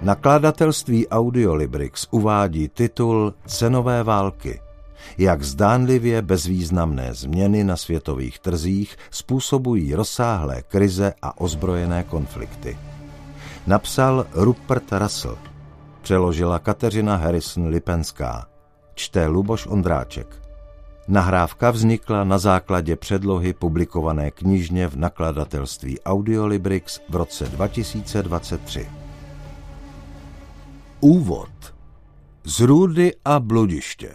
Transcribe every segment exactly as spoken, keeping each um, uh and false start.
Nakladatelství Audiolibrix uvádí titul Cenové války. Jak zdánlivě bezvýznamné změny na světových trzích způsobují rozsáhlé krize a ozbrojené konflikty. Napsal Rupert Russell. Přeložila Kateřina Harrison-Lipenská. Čte Luboš Ondráček. Nahrávka vznikla na základě předlohy publikované knižně v nakladatelství Audiolibrix v roce dva tisíce dvacet tři. Úvod. Zrůdy a bludiště.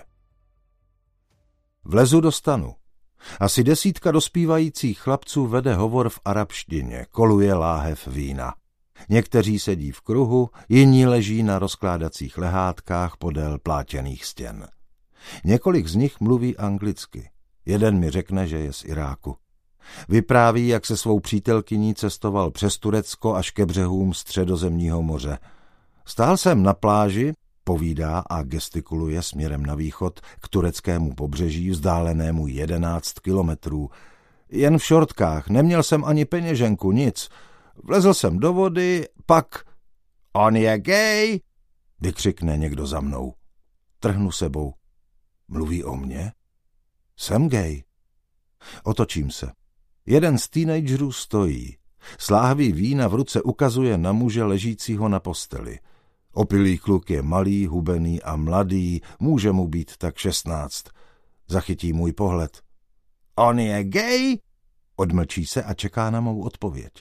Vlezu do stanu. Asi desítka dospívajících chlapců vede hovor v arabštině, koluje láhev vína. Někteří sedí v kruhu, jiní leží na rozkládacích lehátkách podél plátěných stěn. Několik z nich mluví anglicky. Jeden mi řekne, že je z Iráku. Vypráví, jak se svou přítelkyní cestoval přes Turecko až ke břehům Středozemního moře. Stál jsem na pláži, povídá a gestikuluje směrem na východ k tureckému pobřeží vzdálenému jedenáct kilometrů. Jen v šortkách, neměl jsem ani peněženku, nic. Vlezl jsem do vody, pak... On je gay! Vykřikne někdo za mnou. Trhnu sebou. Mluví o mně? Jsem gay. Otočím se. Jeden z teenagerů stojí. S láhví vína v ruce ukazuje na muže ležícího na posteli. Opilý kluk je malý, hubený a mladý, může mu být tak šestnáct. Zachytí můj pohled. On je gay? Odmlčí se a čeká na mou odpověď.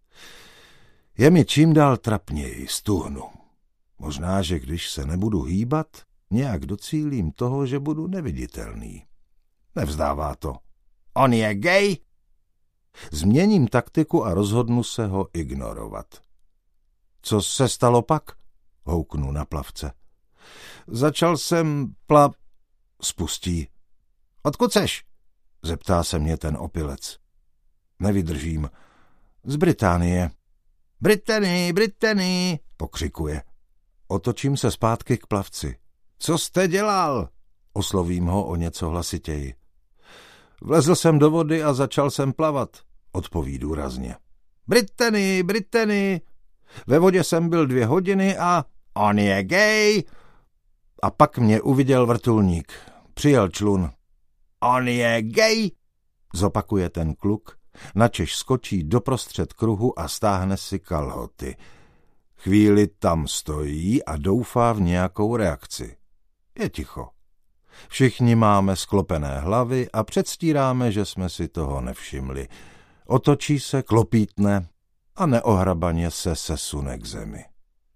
Je mi čím dál trapněji, stuhnu. Možná, že když se nebudu hýbat, nějak docílím toho, že budu neviditelný. Nevzdává to. On je gay? Změním taktiku a rozhodnu se ho ignorovat. Co se stalo pak? Houknu na plavce. Začal jsem pla... Spustí. Odkud seš? Zeptá se mě ten opilec. Nevydržím. Z Británie. Britany, Britany, pokřikuje. Otočím se zpátky k plavci. Co jste dělal? Oslovím ho o něco hlasitěji. Vlezl jsem do vody a začal jsem plavat, odpoví důrazně. Britany, Britany. Ve vodě jsem byl dvě hodiny a... On je gay. A pak mě uviděl vrtulník. Přijel člun. On je gay. Zopakuje ten kluk, načež skočí doprostřed kruhu a stáhne si kalhoty. Chvíli tam stojí a doufá v nějakou reakci. Je ticho. Všichni máme sklopené hlavy a předstíráme, že jsme si toho nevšimli. Otočí se, klopítne a neohrabaně se sesune k zemi.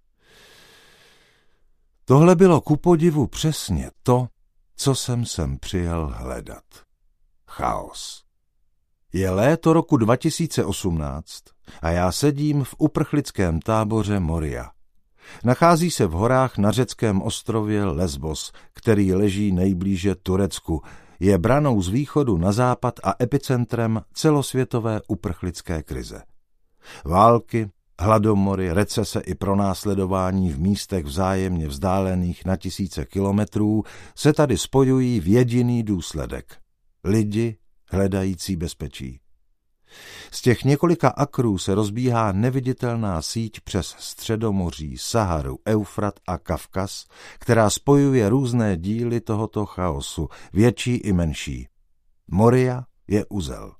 Tohle bylo kupodivu přesně to, co jsem sem přijel hledat. Chaos. Je léto roku dva tisíce osmnáct a já sedím v uprchlickém táboře Moria. Nachází se v horách na řeckém ostrově Lesbos, který leží nejblíže Turecku, je branou z východu na západ a epicentrem celosvětové uprchlické krize. Války, hladomory, recese i pronásledování v místech vzájemně vzdálených na tisíce kilometrů se tady spojují v jediný důsledek. Lidi hledající bezpečí. Z těch několika akrů se rozbíhá neviditelná síť přes Středomoří, Saharu, Eufrat a Kavkaz, která spojuje různé díly tohoto chaosu, větší i menší. Moria je uzel.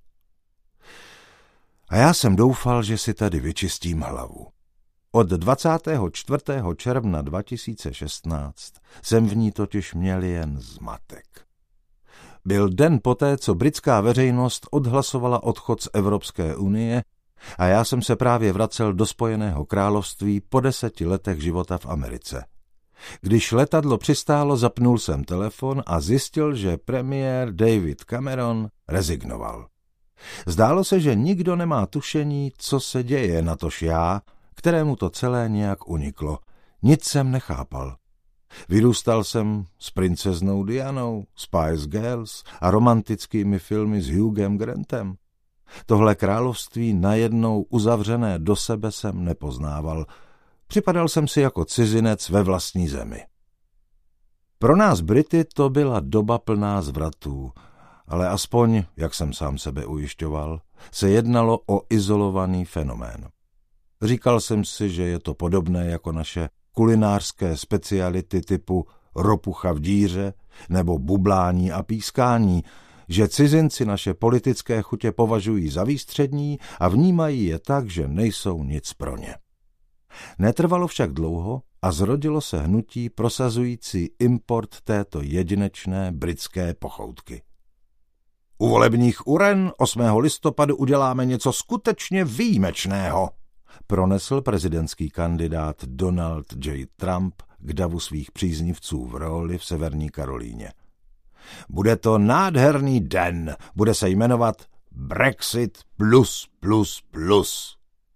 A já jsem doufal, že si tady vyčistím hlavu. Od dvacátého čtvrtého června dva tisíce šestnáct jsem v ní totiž měl jen zmatek. Byl den poté, co britská veřejnost odhlasovala odchod z Evropské unie a já jsem se právě vracel do Spojeného království po deseti letech života v Americe. Když letadlo přistálo, zapnul jsem telefon a zjistil, že premiér David Cameron rezignoval. Zdálo se, že nikdo nemá tušení, co se děje, natož já, kterému to celé nějak uniklo. Nic jsem nechápal. Vyrůstal jsem s princeznou Dianou, Spice Girls a romantickými filmy s Hughem Grantem. Tohle království najednou uzavřené do sebe jsem nepoznával. Připadal jsem si jako cizinec ve vlastní zemi. Pro nás Brity to byla doba plná zvratů, ale aspoň, jak jsem sám sebe ujišťoval, se jednalo o izolovaný fenomén. Říkal jsem si, že je to podobné jako naše kulinářské speciality typu ropucha v díře nebo bublání a pískání, že cizinci naše politické chutě považují za výstřední a vnímají je tak, že nejsou nic pro ně. Netrvalo však dlouho a zrodilo se hnutí prosazující import této jedinečné britské pochoutky. U volebních uren osmého listopadu uděláme něco skutečně výjimečného, pronesl prezidentský kandidát Donald J. Trump k davu svých příznivců v roli v Severní Karolíně. Bude to nádherný den, bude se jmenovat Brexit plus plus plus.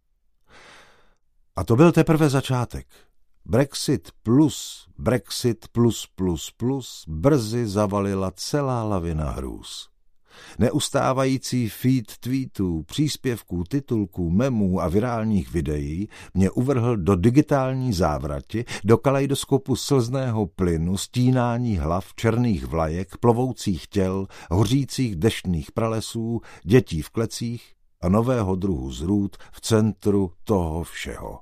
A to byl teprve začátek. Brexit plus, Brexit plus plus plus brzy zavalila celá lavina hrůz. Neustávající feed tweetů, příspěvků, titulků, memů a virálních videí mě uvrhl do digitální závrati, do kaleidoskopu slzného plynu, stínání hlav, černých vlajek, plovoucích těl, hořících deštných pralesů, dětí v klecích a nového druhu zrůd v centru toho všeho.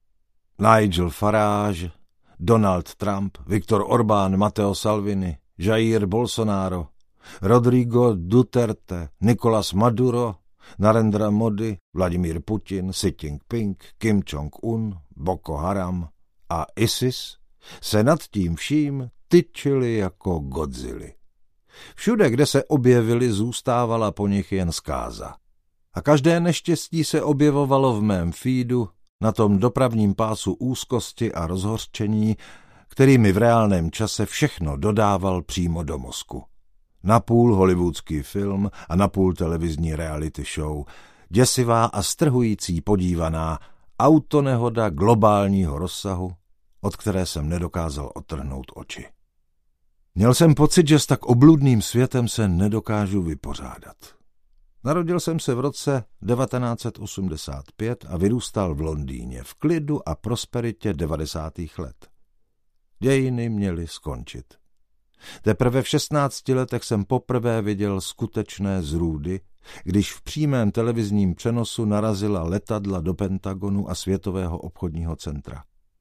Nigel Farage, Donald Trump, Viktor Orbán, Matteo Salvini, Jair Bolsonaro, Rodrigo Duterte, Nicolás Maduro, Narendra Modi, Vladimír Putin, Xi Jinping, Kim Jong-un, Boko Haram a ISIS se nad tím vším tyčili jako Godzilly. Všude, kde se objevili, zůstávala po nich jen zkáza. A každé neštěstí se objevovalo v mém feedu, na tom dopravním pásu úzkosti a rozhořčení, který mi v reálném čase všechno dodával přímo do mozku. Napůl hollywoodský film a napůl televizní reality show, děsivá a strhující podívaná autonehoda globálního rozsahu, od které jsem nedokázal odtrhnout oči. Měl jsem pocit, že s tak obludným světem se nedokážu vypořádat. Narodil jsem se v roce devatenáct set osmdesát pět a vyrůstal v Londýně v klidu a prosperitě devadesátých let. Dějiny měly skončit. Teprve v šestnácti letech jsem poprvé viděl skutečné zrůdy, když v přímém televizním přenosu narazila letadla do Pentagonu a Světového obchodního centra.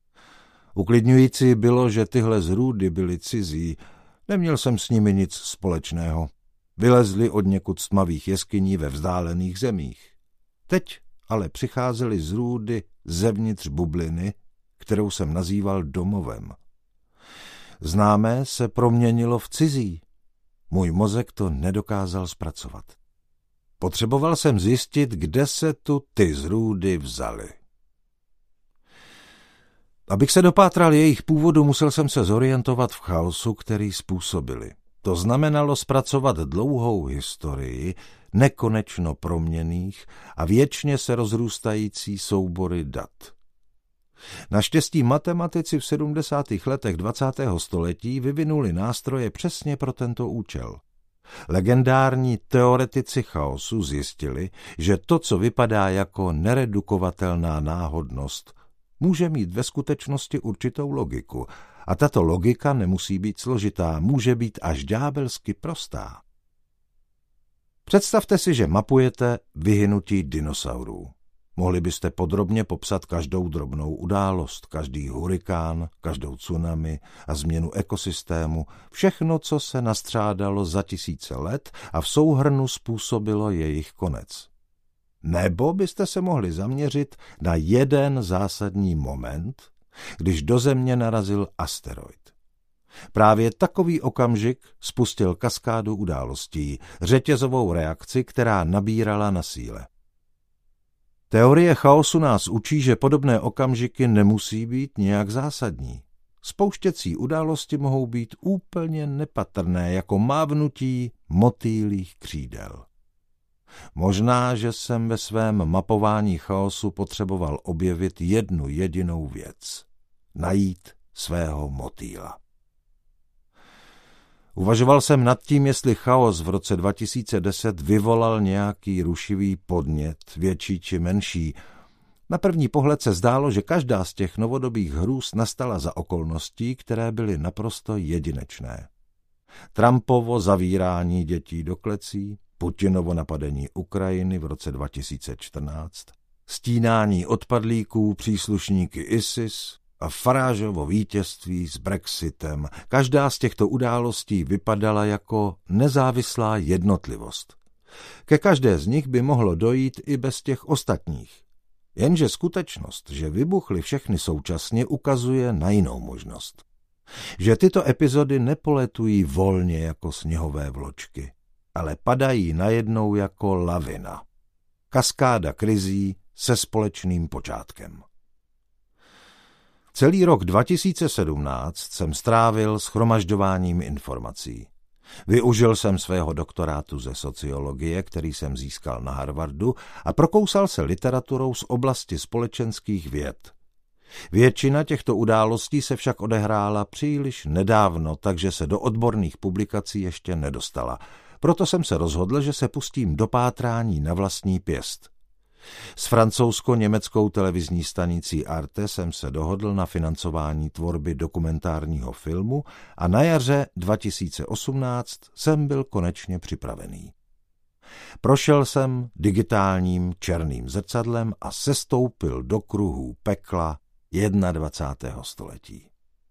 Uklidňující bylo, že tyhle zrůdy byly cizí, neměl jsem s nimi nic společného. Vylezli od někud z tmavých jeskyní ve vzdálených zemích. Teď ale přicházely zrůdy zevnitř bubliny, kterou jsem nazýval domovem. Známé se proměnilo v cizí. Můj mozek to nedokázal zpracovat. Potřeboval jsem zjistit, kde se tu ty zrůdy vzaly. Abych se dopátral jejich původu, musel jsem se zorientovat v chaosu, který způsobili. To znamenalo zpracovat dlouhou historii nekonečno proměnných a věčně se rozrůstající soubory dat. Naštěstí matematici v sedmdesátých letech dvacátého století vyvinuli nástroje přesně pro tento účel. Legendární teoretici chaosu zjistili, že to, co vypadá jako neredukovatelná náhodnost, může mít ve skutečnosti určitou logiku. A tato logika nemusí být složitá, může být až ďábelsky prostá. Představte si, že mapujete vyhynutí dinosaurů. Mohli byste podrobně popsat každou drobnou událost, každý hurikán, každou tsunami a změnu ekosystému, všechno, co se nastřádalo za tisíce let a v souhrnu způsobilo jejich konec. Nebo byste se mohli zaměřit na jeden zásadní moment, když do Země narazil asteroid. Právě takový okamžik spustil kaskádu událostí, řetězovou reakci, která nabírala na síle. Teorie chaosu nás učí, že podobné okamžiky nemusí být nějak zásadní. Spouštěcí události mohou být úplně nepatrné, jako mávnutí motýlích křídel. Možná, že jsem ve svém mapování chaosu potřeboval objevit jednu jedinou věc. Najít svého motýla. Uvažoval jsem nad tím, jestli chaos v roce dva tisíce deset vyvolal nějaký rušivý podnět, větší či menší. Na první pohled se zdálo, že každá z těch novodobých hrůz nastala za okolností, které byly naprosto jedinečné. Trumpovo zavírání dětí do klecí, Putinovo napadení Ukrajiny v roce dva tisíce čtrnáct, stínání odpadlíků příslušníky ISIS a Farageovo vítězství s Brexitem. Každá z těchto událostí vypadala jako nezávislá jednotlivost. Ke každé z nich by mohlo dojít i bez těch ostatních. Jenže skutečnost, že vybuchly všechny současně, ukazuje na jinou možnost. Že tyto epizody nepoletují volně jako sněhové vločky, ale padají najednou jako lavina. Kaskáda krizí se společným počátkem. Celý rok dva tisíce sedmnáct jsem strávil shromažďováním informací. Využil jsem svého doktorátu ze sociologie, který jsem získal na Harvardu, a prokousal se literaturou z oblasti společenských věd. Většina těchto událostí se však odehrála příliš nedávno, takže se do odborných publikací ještě nedostala. Proto jsem se rozhodl, že se pustím do pátrání na vlastní pěst. S francouzsko-německou televizní stanicí Arte jsem se dohodl na financování tvorby dokumentárního filmu a na jaře dva tisíce osmnáct jsem byl konečně připravený. Prošel jsem digitálním černým zrcadlem a sestoupil do kruhů pekla dvacátého prvního století.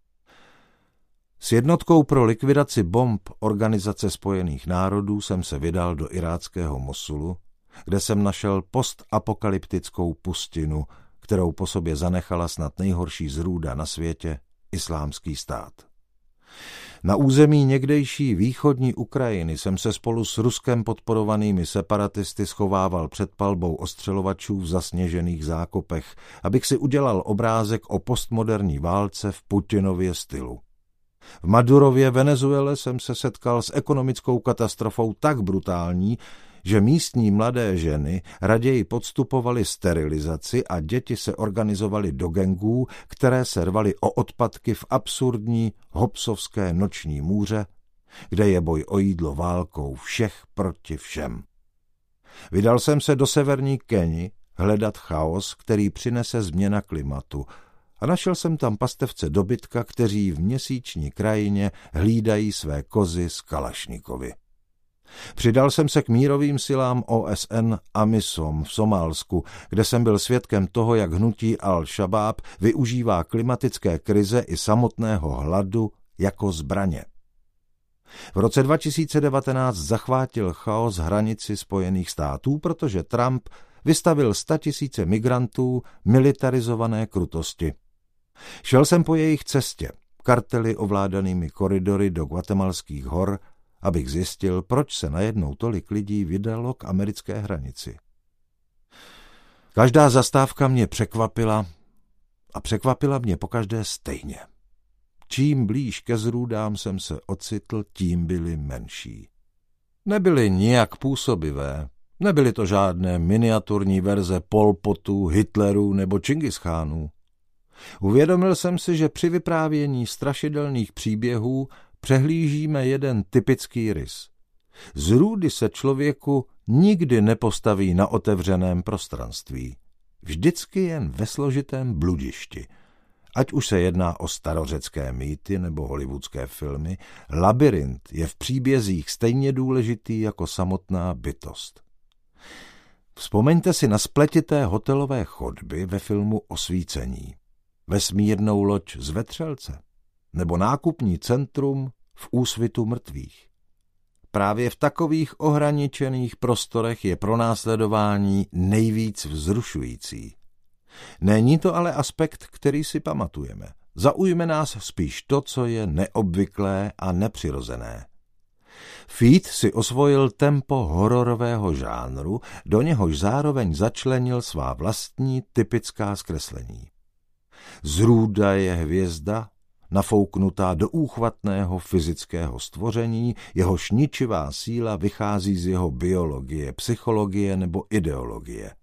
S jednotkou pro likvidaci bomb Organizace spojených národů jsem se vydal do iráckého Mosulu, kde jsem našel postapokalyptickou pustinu, kterou po sobě zanechala snad nejhorší zrůda na světě, Islámský stát. Na území někdejší východní Ukrajiny jsem se spolu s Ruskem podporovanými separatisty schovával před palbou ostřelovačů v zasněžených zákopech, abych si udělal obrázek o postmoderní válce v Putinově stylu. V Madurově Venezuele jsem se setkal s ekonomickou katastrofou tak brutální, že místní mladé ženy raději podstupovaly sterilizaci a děti se organizovaly do gangů, které se rvaly o odpadky v absurdní hobsovské noční můře, kde je boj o jídlo válkou všech proti všem. Vydal jsem se do severní Keni hledat chaos, který přinese změna klimatu, a našel jsem tam pastevce dobytka, kteří v měsíční krajině hlídají své kozy z Kalašnikovy. Přidal jsem se k mírovým silám O S N AMISOM v Somálsku, kde jsem byl svědkem toho, jak hnutí Al-Šabáb využívá klimatické krize i samotného hladu jako zbraně. V roce dva tisíce devatenáct zachvátil chaos hranici Spojených států, protože Trump vystavil statisíce migrantů militarizované krutosti. Šel jsem po jejich cestě, kartely ovládanými koridory do Guatemalských hor, abych zjistil, proč se najednou tolik lidí vydalo k americké hranici. Každá zastávka mě překvapila a překvapila mě pokaždé stejně. Čím blíž ke zrůdám jsem se ocitl, tím byly menší. Nebyly nijak působivé, nebyly to žádné miniaturní verze Pol Potů, Hitlerů nebo Čingischánů. Uvědomil jsem si, že při vyprávění strašidelných příběhů přehlížíme jeden typický rys. Zrůdy se člověku nikdy nepostaví na otevřeném prostranství. Vždycky jen ve složitém bludišti. Ať už se jedná o starořecké mýty nebo hollywoodské filmy, labyrint je v příbězích stejně důležitý jako samotná bytost. Vzpomeňte si na spletité hotelové chodby ve filmu Osvícení, vesmírnou loď z Vetřelce nebo nákupní centrum v Úsvitu mrtvých. Právě v takových ohraničených prostorech je pronásledování nejvíc vzrušující. Není to ale aspekt, který si pamatujeme. Zaujme nás spíš to, co je neobvyklé a nepřirozené. Feed si osvojil tempo hororového žánru, do něhož zároveň začlenil svá vlastní typická zkreslení. Zrůda je hvězda, nafouknutá do úchvatného fyzického stvoření, jehož ničivá síla vychází z jeho biologie, psychologie nebo ideologie.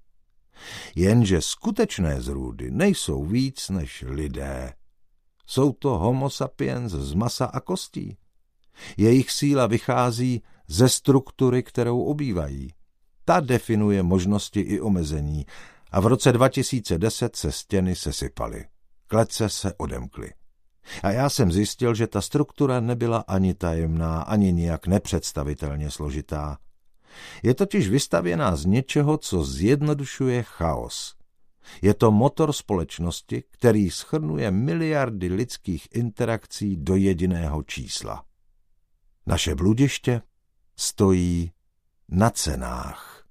Jenže skutečné zrůdy nejsou víc než lidé. Jsou to homo sapiens z masa a kostí. Jejich síla vychází ze struktury, kterou obývají. Ta definuje možnosti i omezení a v roce dva tisíce deset se stěny sesypaly. Klece se odemkly. A já jsem zjistil, že ta struktura nebyla ani tajemná, ani nijak nepředstavitelně složitá. Je totiž vystavěná z něčeho, co zjednodušuje chaos. Je to motor společnosti, který shrnuje miliardy lidských interakcí do jediného čísla. Naše bludiště stojí na cenách.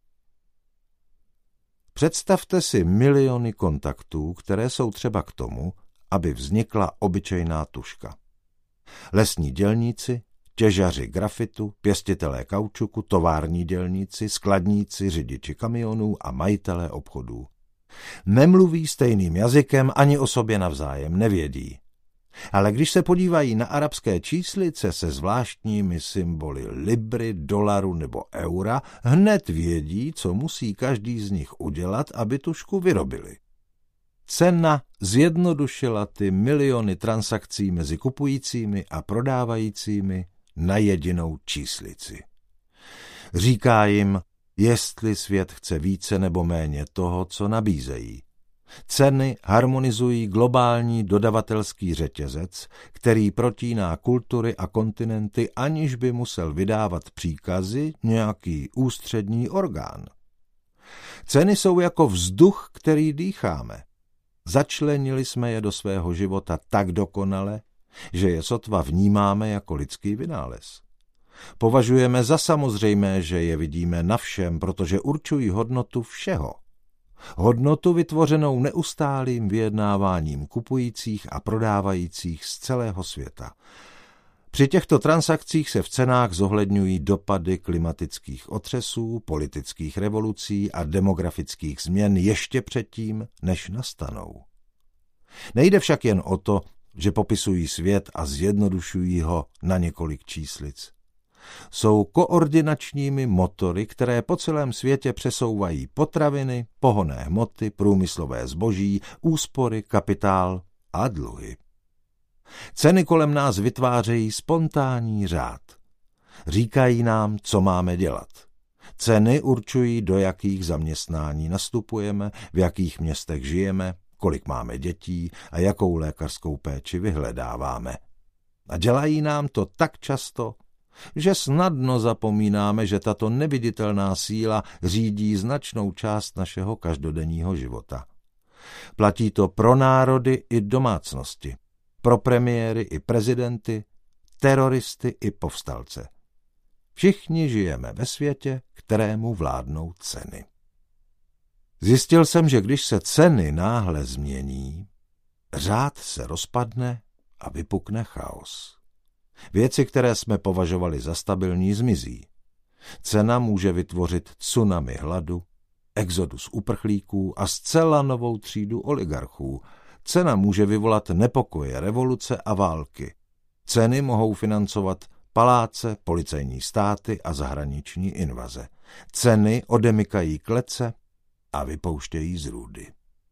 Představte si miliony kontaktů, které jsou třeba k tomu, aby vznikla obyčejná tužka. Lesní dělníci, těžaři grafitu, pěstitelé kaučuku, tovární dělníci, skladníci, řidiči kamionů a majitelé obchodů. Nemluví stejným jazykem, ani o sobě navzájem nevědí. Ale když se podívají na arabské číslice se zvláštními symboly libry, dolaru nebo eura, hned vědí, co musí každý z nich udělat, aby tužku vyrobili. Cena zjednodušila ty miliony transakcí mezi kupujícími a prodávajícími na jedinou číslici. Říká jim, jestli svět chce více nebo méně toho, co nabízejí. Ceny harmonizují globální dodavatelský řetězec, který protíná kultury a kontinenty, aniž by musel vydávat příkazy nějaký ústřední orgán. Ceny jsou jako vzduch, který dýcháme. Začlenili jsme je do svého života tak dokonale, že je sotva vnímáme jako lidský vynález. Považujeme za samozřejmé, že je vidíme na všem, protože určují hodnotu všeho. Hodnotu vytvořenou neustálým vyjednáváním kupujících a prodávajících z celého světa. Při těchto transakcích se v cenách zohledňují dopady klimatických otřesů, politických revolucí a demografických změn ještě předtím, než nastanou. Nejde však jen o to, že popisují svět a zjednodušují ho na několik číslic. Jsou koordinačními motory, které po celém světě přesouvají potraviny, pohonné hmoty, průmyslové zboží, úspory, kapitál a dluhy. Ceny kolem nás vytvářejí spontánní řád. Říkají nám, co máme dělat. Ceny určují, do jakých zaměstnání nastupujeme, v jakých městech žijeme, kolik máme dětí a jakou lékařskou péči vyhledáváme. A dělají nám to tak často, že snadno zapomínáme, že tato neviditelná síla řídí značnou část našeho každodenního života. Platí to pro národy i domácnosti, pro premiéry i prezidenty, teroristy i povstalce. Všichni žijeme ve světě, kterému vládnou ceny. Zjistil jsem, že když se ceny náhle změní, řád se rozpadne a vypukne chaos. Věci, které jsme považovali za stabilní, zmizí. Cena může vytvořit tsunami hladu, exodus uprchlíků a zcela novou třídu oligarchů. Cena může vyvolat nepokoje, revoluce a války. Ceny mohou financovat paláce, policejní státy a zahraniční invaze. Ceny odemykají klece a vypouštějí zrůdy.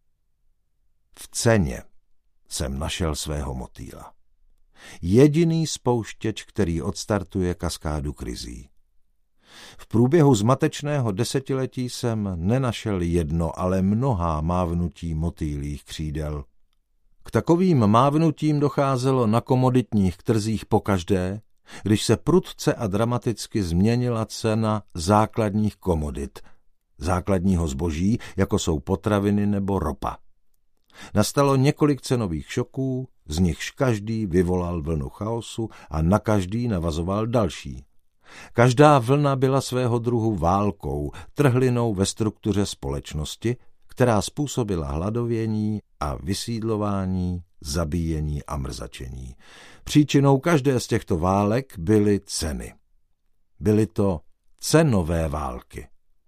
V ceně jsem našel svého motýla. Jediný spouštěč, který odstartuje kaskádu krizí. V průběhu zmatečného desetiletí jsem nenašel jedno, ale mnohá mávnutí motýlích křídel. K takovým mávnutím docházelo na komoditních trzích pokaždé, když se prudce a dramaticky změnila cena základních komodit, základního zboží, jako jsou potraviny nebo ropa. Nastalo několik cenových šoků, z nichž každý vyvolal vlnu chaosu a na každý navazoval další. Každá vlna byla svého druhu válkou, trhlinou ve struktuře společnosti, která způsobila hladovění a vysídlování, zabíjení a mrzačení. Příčinou každé z těchto válek byly ceny. Byly to cenové války.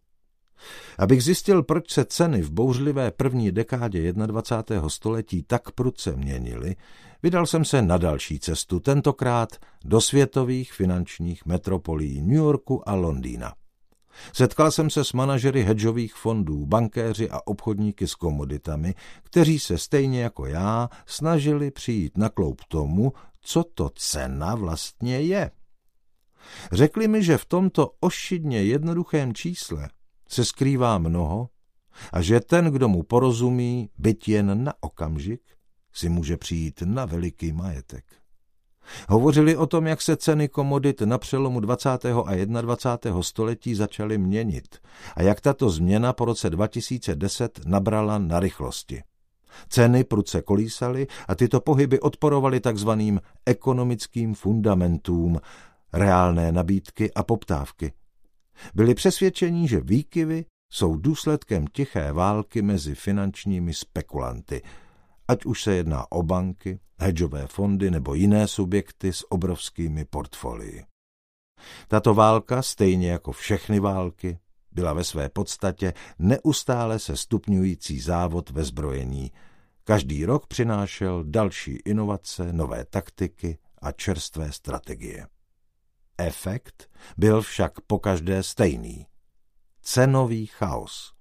Abych zjistil, proč se ceny v bouřlivé první dekádě dvacátého prvního století tak prudce měnily, vydal jsem se na další cestu, tentokrát do světových finančních metropolí New Yorku a Londýna. Setkal jsem se s manažery hedžových fondů, bankéři a obchodníky s komoditami, kteří se stejně jako já snažili přijít na kloub tomu, co to cena vlastně je. Řekli mi, že v tomto ošidně jednoduchém čísle se skrývá mnoho a že ten, kdo mu porozumí, byť jen na okamžik, si může přijít na veliký majetek. Hovořili o tom, jak se ceny komodit na přelomu dvacátého a dvacátého prvního století začaly měnit a jak tato změna po roce dva tisíce deset nabrala na rychlosti. Ceny prudce kolísaly a tyto pohyby odporovaly takzvaným ekonomickým fundamentům, reálné nabídky a poptávky. Byli přesvědčeni, že výkyvy jsou důsledkem tiché války mezi finančními spekulanty, ať už se jedná o banky, hedžové fondy nebo jiné subjekty s obrovskými portfolii. Tato válka, stejně jako všechny války, byla ve své podstatě neustále se stupňující závod ve zbrojení. Každý rok přinášel další inovace, nové taktiky a čerstvé strategie. Efekt byl však pokaždé stejný. Cenový chaos.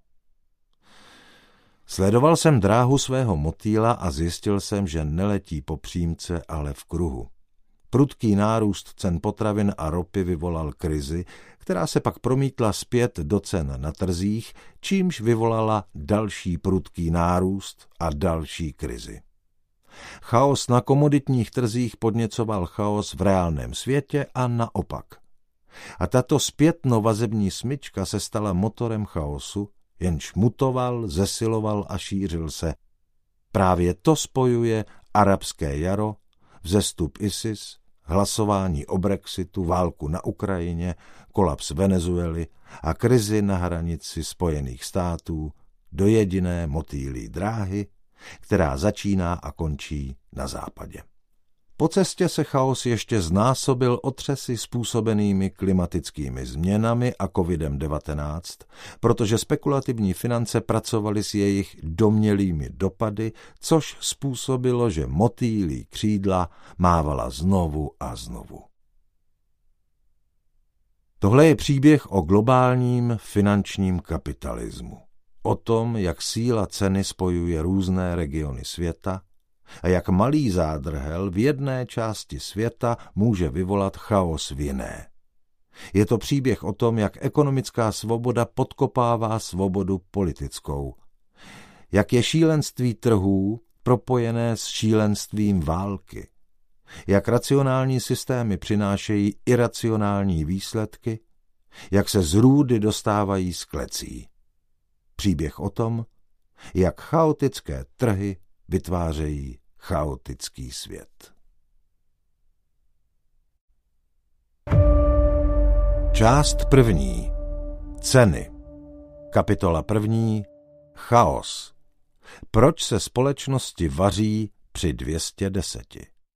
Sledoval jsem dráhu svého motýla a zjistil jsem, že neletí po přímce, ale v kruhu. Prudký nárůst cen potravin a ropy vyvolal krizi, která se pak promítla zpět do cen na trzích, čímž vyvolala další prudký nárůst a další krizi. Chaos na komoditních trzích podněcoval chaos v reálném světě a naopak. A tato zpětnovazební smyčka se stala motorem chaosu, jenž mutoval, zesiloval a šířil se. Právě to spojuje arabské jaro, vzestup ISIS, hlasování o Brexitu, válku na Ukrajině, kolaps Venezuely a krizi na hranici Spojených států do jediné motýlí dráhy, která začíná a končí na západě. Po cestě se chaos ještě znásobil otřesy způsobenými klimatickými změnami a kovidem devatenáct, protože spekulativní finance pracovaly s jejich domnělými dopady, což způsobilo, že motýlí křídla mávala znovu a znovu. Tohle je příběh o globálním finančním kapitalismu. O tom, jak síla ceny spojuje různé regiony světa a jak malý zádrhel v jedné části světa může vyvolat chaos v jiné. Je to příběh o tom, jak ekonomická svoboda podkopává svobodu politickou. Jak je šílenství trhů propojené s šílenstvím války. Jak racionální systémy přinášejí iracionální výsledky. Jak se z růdy dostávají z klecí. Příběh o tom, jak chaotické trhy vytvářejí chaotický svět. Část první. Ceny. Kapitola první. Chaos. Proč se společnosti vaří při dvě stě deset?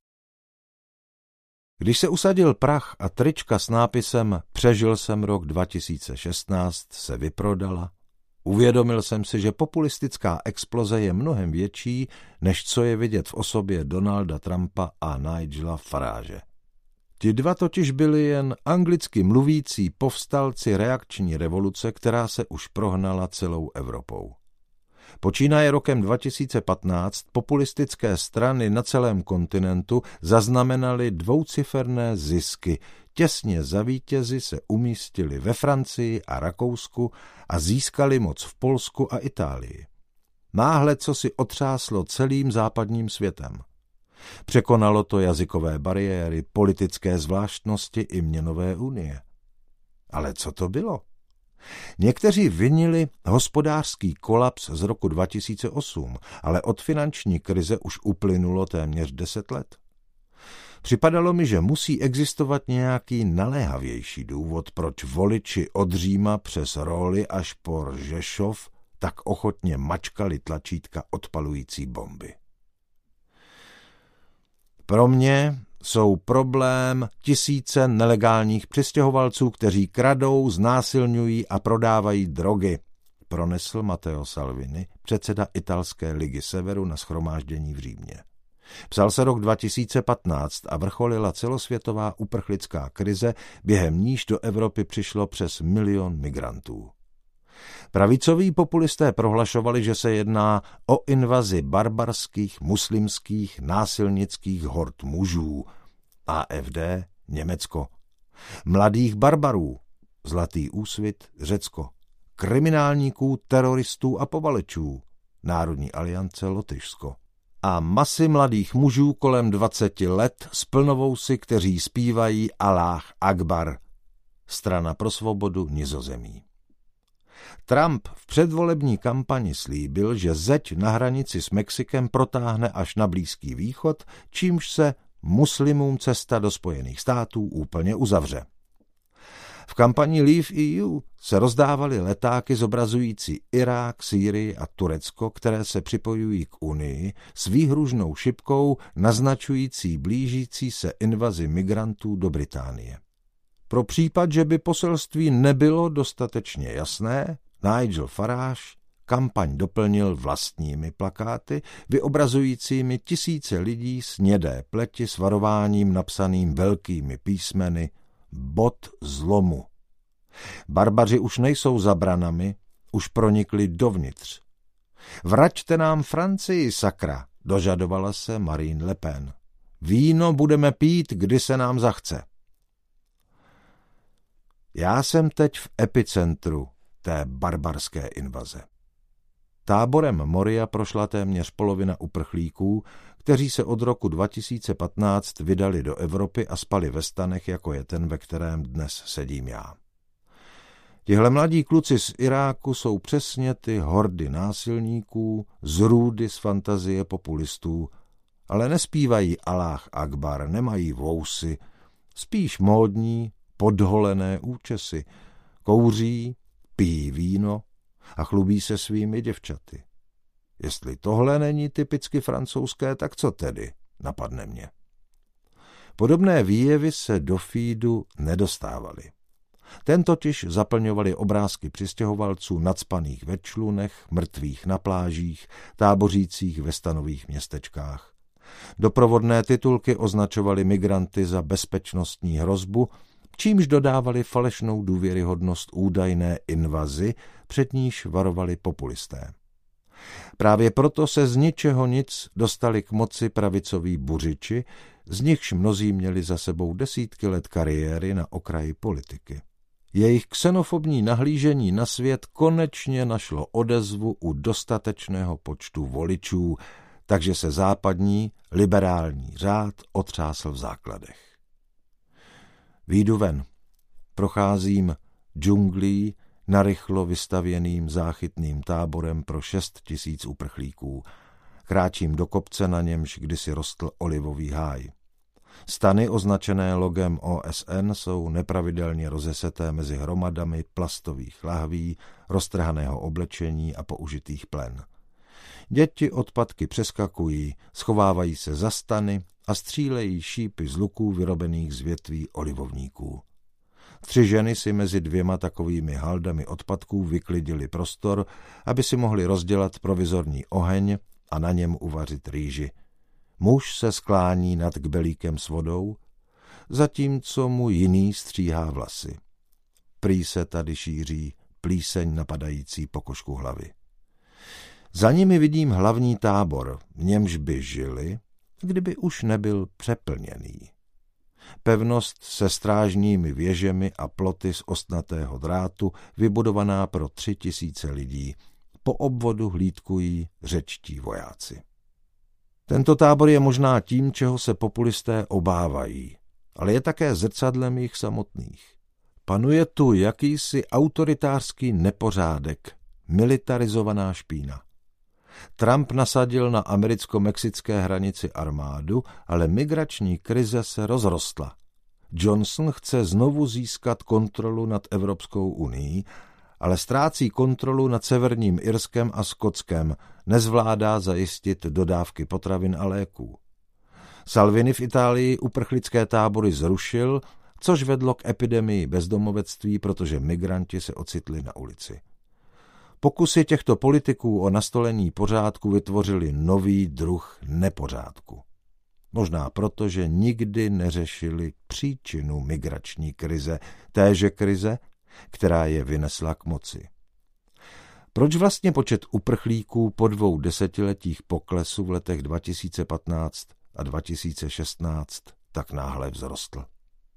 Když se usadil prach a trička s nápisem Přežil jsem rok dva tisíce šestnáct se vyprodala, uvědomil jsem si, že populistická exploze je mnohem větší, než co je vidět v osobě Donalda Trumpa a Nigela Farage. Ti dva totiž byli jen anglicky mluvící povstalci reakční revoluce, která se už prohnala celou Evropou. Počínaje rokem dva tisíce patnáct populistické strany na celém kontinentu zaznamenaly dvouciferné zisky. Těsně za vítězi se umístili ve Francii a Rakousku a získali moc v Polsku a Itálii. Náhle co si otřáslo celým západním světem. Překonalo to jazykové bariéry, politické zvláštnosti i měnové unie. Ale co to bylo? Někteří vinili hospodářský kolaps z roku dva tisíce osm, ale od finanční krize už uplynulo téměř deset let. Připadalo mi, že musí existovat nějaký naléhavější důvod, proč voliči od Říma přes Róly až po Řešov tak ochotně mačkali tlačítka odpalující bomby. Pro mě jsou problém tisíce nelegálních přistěhovalců, kteří kradou, znásilňují a prodávají drogy, pronesl Matteo Salvini, předseda italské ligy Severu na shromáždění v Římě. Psal se rok dva tisíce patnáct a vrcholila celosvětová uprchlická krize, během níž do Evropy přišlo přes milion migrantů. Pravicoví populisté prohlašovali, že se jedná o invazi barbarských, muslimských, násilnických hord mužů. A F D, Německo. Mladých barbarů, Zlatý úsvit, Řecko. Kriminálníků, teroristů a povalečů, Národní aliance, Lotyšsko. a masy mladých mužů kolem dvaceti let s plnovousy, kteří zpívají Alláh Akbar. Strana pro svobodu Nizozemí. Trump v předvolební kampani slíbil, že zeď na hranici s Mexikem protáhne až na Blízký východ, čímž se muslimům cesta do Spojených států úplně uzavře. V kampani Leave E U se rozdávaly letáky zobrazující Irák, Sýrii a Turecko, které se připojují k Unii s výhružnou šipkou naznačující blížící se invazi migrantů do Británie. Pro případ, že by poselství nebylo dostatečně jasné, Nigel Farage kampaň doplnil vlastními plakáty, vyobrazujícími tisíce lidí s hnědé pleti s varováním napsaným velkými písmeny Bod zlomu. Barbaři už nejsou za branami, už pronikli dovnitř. Vraťte nám Francii, sakra, dožadovala se Marine Le Pen. Víno budeme pít, kdy se nám zachce. Já jsem teď v epicentru té barbarské invaze. Táborem Moria prošla téměř polovina uprchlíků, kteří se od roku dva tisíce patnáct vydali do Evropy a spali ve stanech, jako je ten, ve kterém dnes sedím já. Tihle mladí kluci z Iráku jsou přesně ty hordy násilníků, zrůdy z fantazie populistů, ale nespívají Alláh Akbar, nemají vousy, spíš módní, podholené účesy, kouří, pijí víno a chlubí se svými děvčaty. Jestli tohle není typicky francouzské, tak co tedy, napadne mě. Podobné výjevy se do feedu nedostávaly. Ten totiž zaplňovali obrázky přistěhovalců nacpaných ve člunech, mrtvých na plážích, tábořících ve stanových městečkách. Doprovodné titulky označovaly migranty za bezpečnostní hrozbu, čímž dodávali falešnou důvěryhodnost údajné invazi, před níž varovali populisté. Právě proto se z ničeho nic dostali k moci pravicoví buřiči, z nichž mnozí měli za sebou desítky let kariéry na okraji politiky. Jejich xenofobní nahlížení na svět konečně našlo odezvu u dostatečného počtu voličů, takže se západní liberální řád otřásl v základech. Výjdu ven, procházím džunglí narychlo vystavěným záchytným táborem pro šest tisíc uprchlíků. Kráčím do kopce, na němž kdysi rostl olivový háj. Stany označené logem O S N jsou nepravidelně rozeseté mezi hromadami plastových lahví, roztrhaného oblečení a použitých plen. Děti odpadky přeskakují, schovávají se za stany a střílejí šípy z luků vyrobených z větví olivovníků. Tři ženy si mezi dvěma takovými haldami odpadků vyklidili prostor, aby si mohli rozdělat provizorní oheň a na něm uvařit rýži. Muž se sklání nad kbelíkem s vodou, zatímco mu jiný stříhá vlasy. Prý se tady šíří plíseň napadající pokožku hlavy. Za nimi vidím hlavní tábor, v němž by žili, kdyby už nebyl přeplněný. Pevnost se strážními věžemi a ploty z ostnatého drátu, vybudovaná pro tři tisíce lidí. Po obvodu hlídkují řečtí vojáci. Tento tábor je možná tím, čeho se populisté obávají, ale je také zrcadlem jich samotných. Panuje tu jakýsi autoritářský nepořádek, militarizovaná špína. Trump nasadil na americko-mexické hranici armádu, ale migrační krize se rozrostla. Johnson chce znovu získat kontrolu nad Evropskou unií, ale ztrácí kontrolu nad Severním Irskem a Skotskem, nezvládá zajistit dodávky potravin a léků. Salvini v Itálii uprchlické tábory zrušil, což vedlo k epidemii bezdomovectví, protože migranti se ocitli na ulici. Pokusy těchto politiků o nastolení pořádku vytvořili nový druh nepořádku. Možná proto, že nikdy neřešili příčinu migrační krize, téže krize, která je vynesla k moci. Proč vlastně počet uprchlíků po dvou desetiletích poklesu v letech dva tisíce patnáct a dva tisíce šestnáct tak náhle vzrostl?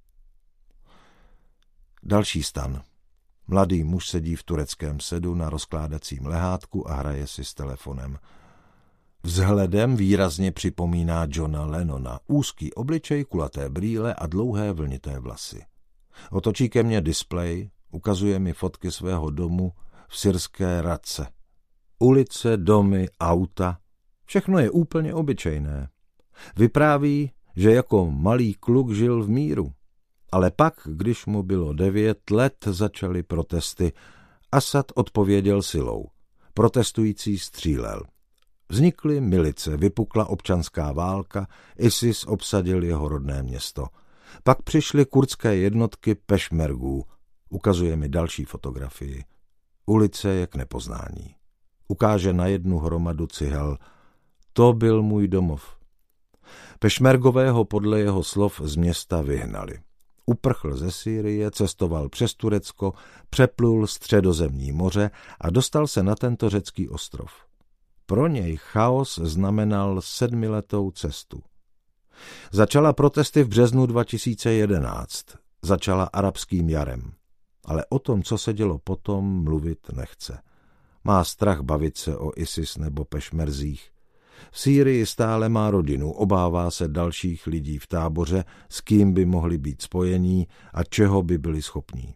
Další stan. Mladý muž sedí v tureckém sedu na rozkládacím lehátku a hraje si s telefonem. Vzhledem výrazně připomíná Johna Lennona, úzký obličej, kulaté brýle a dlouhé vlnité vlasy. Otočí ke mně displej, ukazuje mi fotky svého domu v syrské Radce. Ulice, domy, auta, všechno je úplně obyčejné. Vypráví, že jako malý kluk žil v míru. Ale pak, když mu bylo devět let, začaly protesty. Asad odpověděl silou. Protestující střílel. Vznikly milice, vypukla občanská válka, ISIS obsadil jeho rodné město. Pak přišly kurdské jednotky pešmergů. Ukazuje mi další fotografii. Ulice je k nepoznání. Ukáže na jednu hromadu cihel. To byl můj domov. Pešmergové ho podle jeho slov z města vyhnali. Uprchl ze Sýrie, cestoval přes Turecko, přeplul Středozemní moře a dostal se na tento řecký ostrov. Pro něj chaos znamenal sedmiletou cestu. Začala protesty v březnu dva tisíce jedenáct. Začala arabským jarem. Ale o tom, co se dělo potom, mluvit nechce. Má strach bavit se o ISIS nebo pešmerzích. V Sýrii stále má rodinu, obává se dalších lidí v táboře, s kým by mohli být spojení a čeho by byli schopní.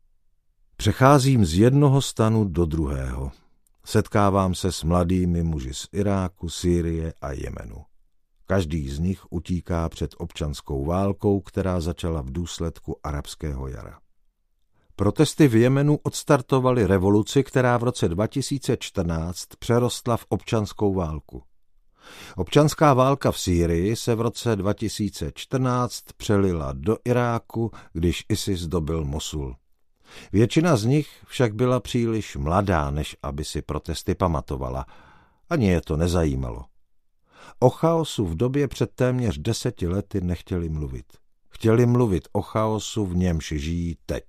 Přecházím z jednoho stanu do druhého. Setkávám se s mladými muži z Iráku, Sýrie a Jemenu. Každý z nich utíká před občanskou válkou, která začala v důsledku arabského jara. Protesty v Jemenu odstartovaly revoluci, která v roce dva tisíce čtrnáct přerostla v občanskou válku. Občanská válka v Sýrii se v roce dva tisíce čtrnáct přelila do Iráku, když ISIS dobyl Mosul. Většina z nich však byla příliš mladá, než aby si protesty pamatovala. Ani je to nezajímalo. O chaosu v době před téměř deseti lety nechtěli mluvit. Chtěli mluvit o chaosu, v němž žijí teď.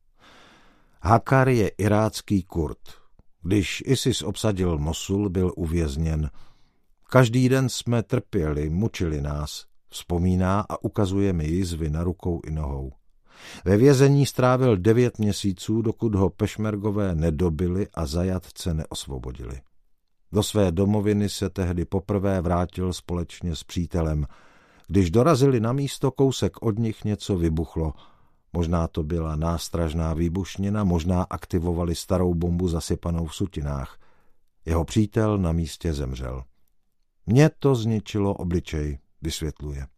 Hakkar je irácký Kurd. Když ISIS obsadil Mosul, byl uvězněn. Každý den jsme trpěli, mučili nás, vzpomíná a ukazuje mi jizvy na rukou i nohou. Ve vězení strávil devět měsíců, dokud ho pešmergové nedobili a zajatce neosvobodili. Do své domoviny se tehdy poprvé vrátil společně s přítelem. Když dorazili na místo, kousek od nich něco vybuchlo. Možná to byla nástražná výbušnina, možná aktivovali starou bombu zasypanou v sutinách. Jeho přítel na místě zemřel. Mně to zničilo obličej, vysvětluje.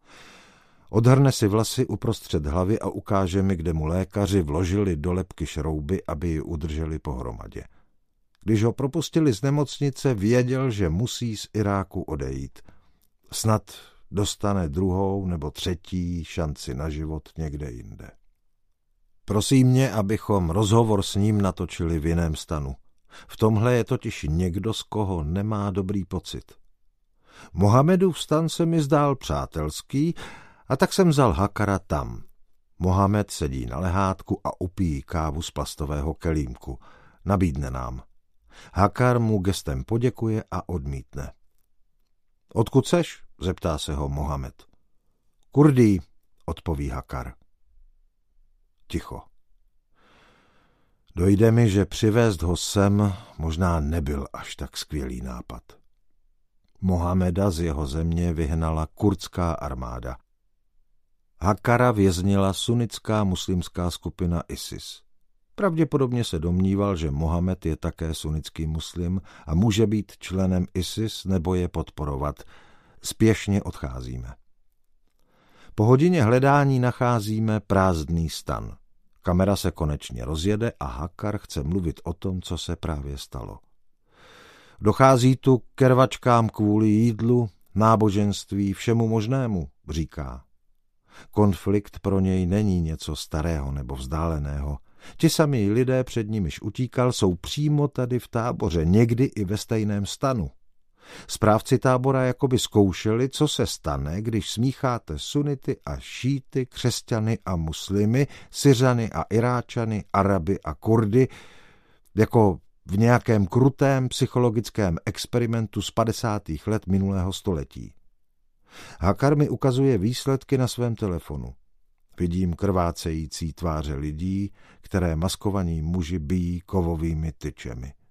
Odhrne si vlasy uprostřed hlavy a ukáže mi, kde mu lékaři vložili do lebky šrouby, aby ji udrželi pohromadě. Když ho propustili z nemocnice, věděl, že musí z Iráku odejít. Snad dostane druhou nebo třetí šanci na život někde jinde. Prosí mě, abychom rozhovor s ním natočili v jiném stanu. V tomhle je totiž někdo, z koho nemá dobrý pocit. Mohamedův stan se mi zdál přátelský, a tak jsem vzal Hakkara tam. Mohamed sedí na lehátku a upíjí kávu z plastového kelímku. Nabídne nám. Hakkar mu gestem poděkuje a odmítne. Odkud seš? Zeptá se ho Mohamed. Kurdí, odpoví Hakkar. Ticho. Dojde mi, že přivést ho sem možná nebyl až tak skvělý nápad. Mohameda z jeho země vyhnala kurdská armáda. Hakkara věznila sunnická muslimská skupina ISIS. Pravděpodobně se domníval, že Mohamed je také sunnický muslim a může být členem ISIS nebo je podporovat. Spěšně odcházíme. Po hodině hledání nacházíme prázdný stan. Kamera se konečně rozjede a Hakkar chce mluvit o tom, co se právě stalo. Dochází tu k rvačkám kvůli jídlu, náboženství, všemu možnému, říká. Konflikt pro něj není něco starého nebo vzdáleného. Ti samí lidé, před nimiž utíkal, jsou přímo tady v táboře, někdy i ve stejném stanu. Správci tábora jakoby zkoušeli, co se stane, když smícháte sunity a šíty, křesťany a muslimy, Syřany a Iráčany, Araby a Kurdy, jako v nějakém krutém psychologickém experimentu z padesátých let minulého století. Hakkar mi ukazuje výsledky na svém telefonu. Vidím krvácející tváře lidí, které maskovaní muži bijí kovovými tyčemi.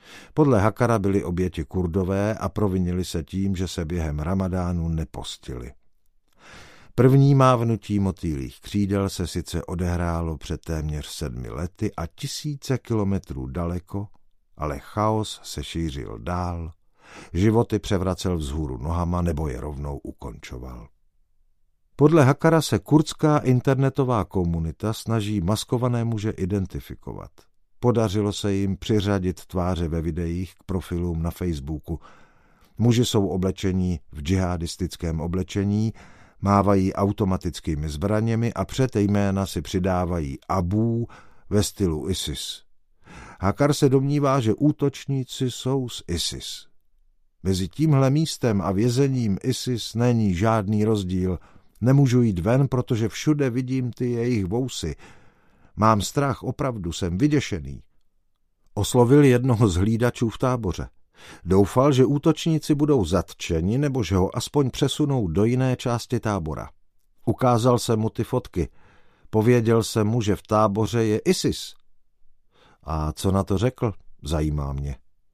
Podle Hakkara byli oběti Kurdové a provinili se tím, že se během Ramadánu nepostili. První mávnutí motýlích křídel se sice odehrálo před téměř sedmi lety a tisíce kilometrů daleko, ale chaos se šířil dál, životy převracel vzhůru nohama nebo je rovnou ukončoval. Podle Hakkara se kurdská internetová komunita snaží maskované muže identifikovat. Podařilo se jim přiřadit tváře ve videích k profilům na Facebooku. Muži jsou oblečení v džihadistickém oblečení, mávají automatickými zbraněmi a před jména si přidávají Abu ve stylu ISIS. Hakkar se domnívá, že útočníci jsou z ISIS. Mezi tímhle místem a vězením ISIS není žádný rozdíl. Nemůžu jít ven, protože všude vidím ty jejich vousy. Mám strach, opravdu jsem vyděšený. Oslovil jednoho z hlídačů v táboře. Doufal, že útočníci budou zatčeni nebo že ho aspoň přesunou do jiné části tábora. Ukázal jsem mu ty fotky. Pověděl jsem mu, že v táboře je ISIS. A co na to řekl? Zajímá mě.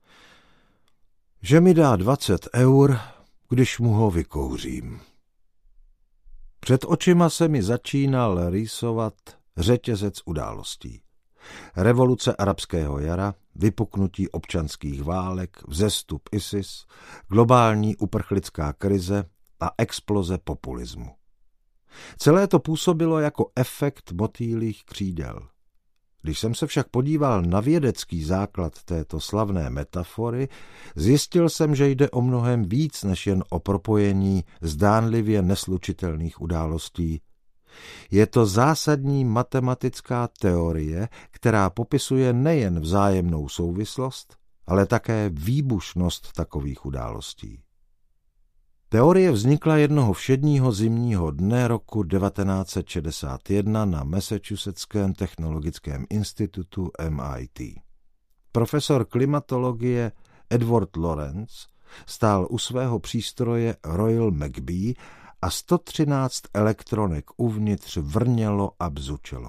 Že mi dá dvacet eur, když mu ho vykouřím. Před očima se mi začínal rýsovat řetězec událostí. Revoluce arabského jara, vypuknutí občanských válek, vzestup ISIS, globální uprchlická krize a exploze populismu. Celé to působilo jako efekt motýlích křídel. Když jsem se však podíval na vědecký základ této slavné metafory, zjistil jsem, že jde o mnohem víc než jen o propojení zdánlivě neslučitelných událostí. Je to zásadní matematická teorie, která popisuje nejen vzájemnou souvislost, ale také výbušnost takových událostí. Teorie vznikla jednoho všedního zimního dne roku devatenáct set šedesát jedna na Massachusettském technologickém institutu M I T. Profesor klimatologie Edward Lorenz stál u svého přístroje Royal McBee a sto třináct elektronek uvnitř vrnělo a bzučelo.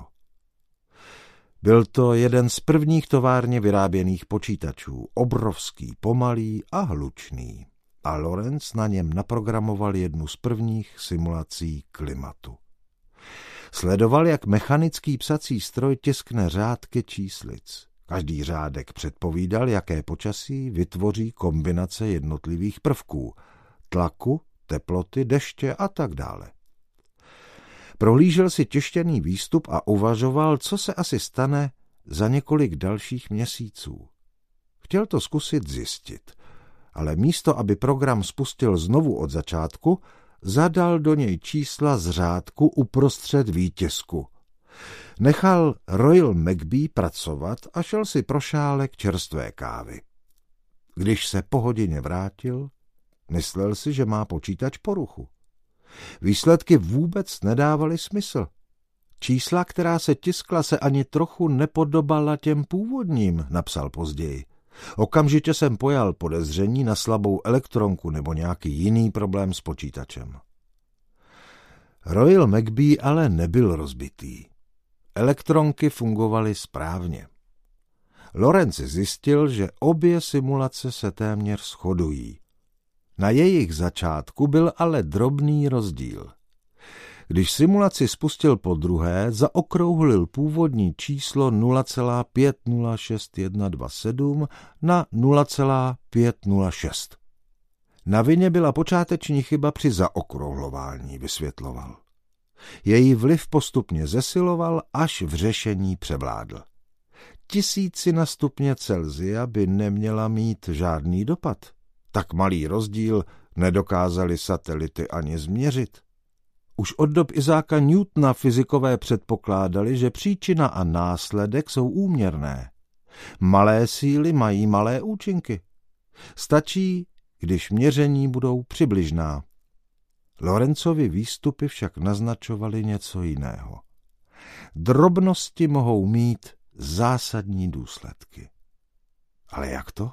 Byl to jeden z prvních továrně vyráběných počítačů, obrovský, pomalý a hlučný. A Lorenz na něm naprogramoval jednu z prvních simulací klimatu. Sledoval, jak mechanický psací stroj tiskne řádky číslic. Každý řádek předpovídal, jaké počasí vytvoří kombinace jednotlivých prvků, tlaku, teploty, deště a tak dále. Prohlížel si tištěný výstup a uvažoval, co se asi stane za několik dalších měsíců. Chtěl to zkusit zjistit, ale místo, aby program spustil znovu od začátku, zadal do něj čísla z řádku uprostřed výtisku. Nechal Royal McBee pracovat a šel si pro šálek čerstvé kávy. Když se po hodině vrátil, myslel si, že má počítač poruchu. Výsledky vůbec nedávaly smysl. Čísla, která se tiskla, se ani trochu nepodobala těm původním, napsal později. Okamžitě jsem pojal podezření na slabou elektronku nebo nějaký jiný problém s počítačem. Royal McBee ale nebyl rozbitý. Elektronky fungovaly správně. Lorenz zjistil, že obě simulace se téměř shodují. Na jejich začátku byl ale drobný rozdíl. Když simulaci spustil podruhé, zaokrouhlil původní číslo nula celá pět nula šest jedna dva sedm na nula celá pět nula šest. Na vině byla počáteční chyba při zaokrouhlování, vysvětloval. Její vliv postupně zesiloval, až v řešení převládl. Tisícina stupně Celsia by neměla mít žádný dopad. Tak malý rozdíl nedokázali satelity ani změřit. Už od dob Isáka Newtona fyzikové předpokládali, že příčina a následek jsou úměrné. Malé síly mají malé účinky. Stačí, když měření budou přibližná. Lorenzovy výstupy však naznačovaly něco jiného. Drobnosti mohou mít zásadní důsledky. Ale jak to?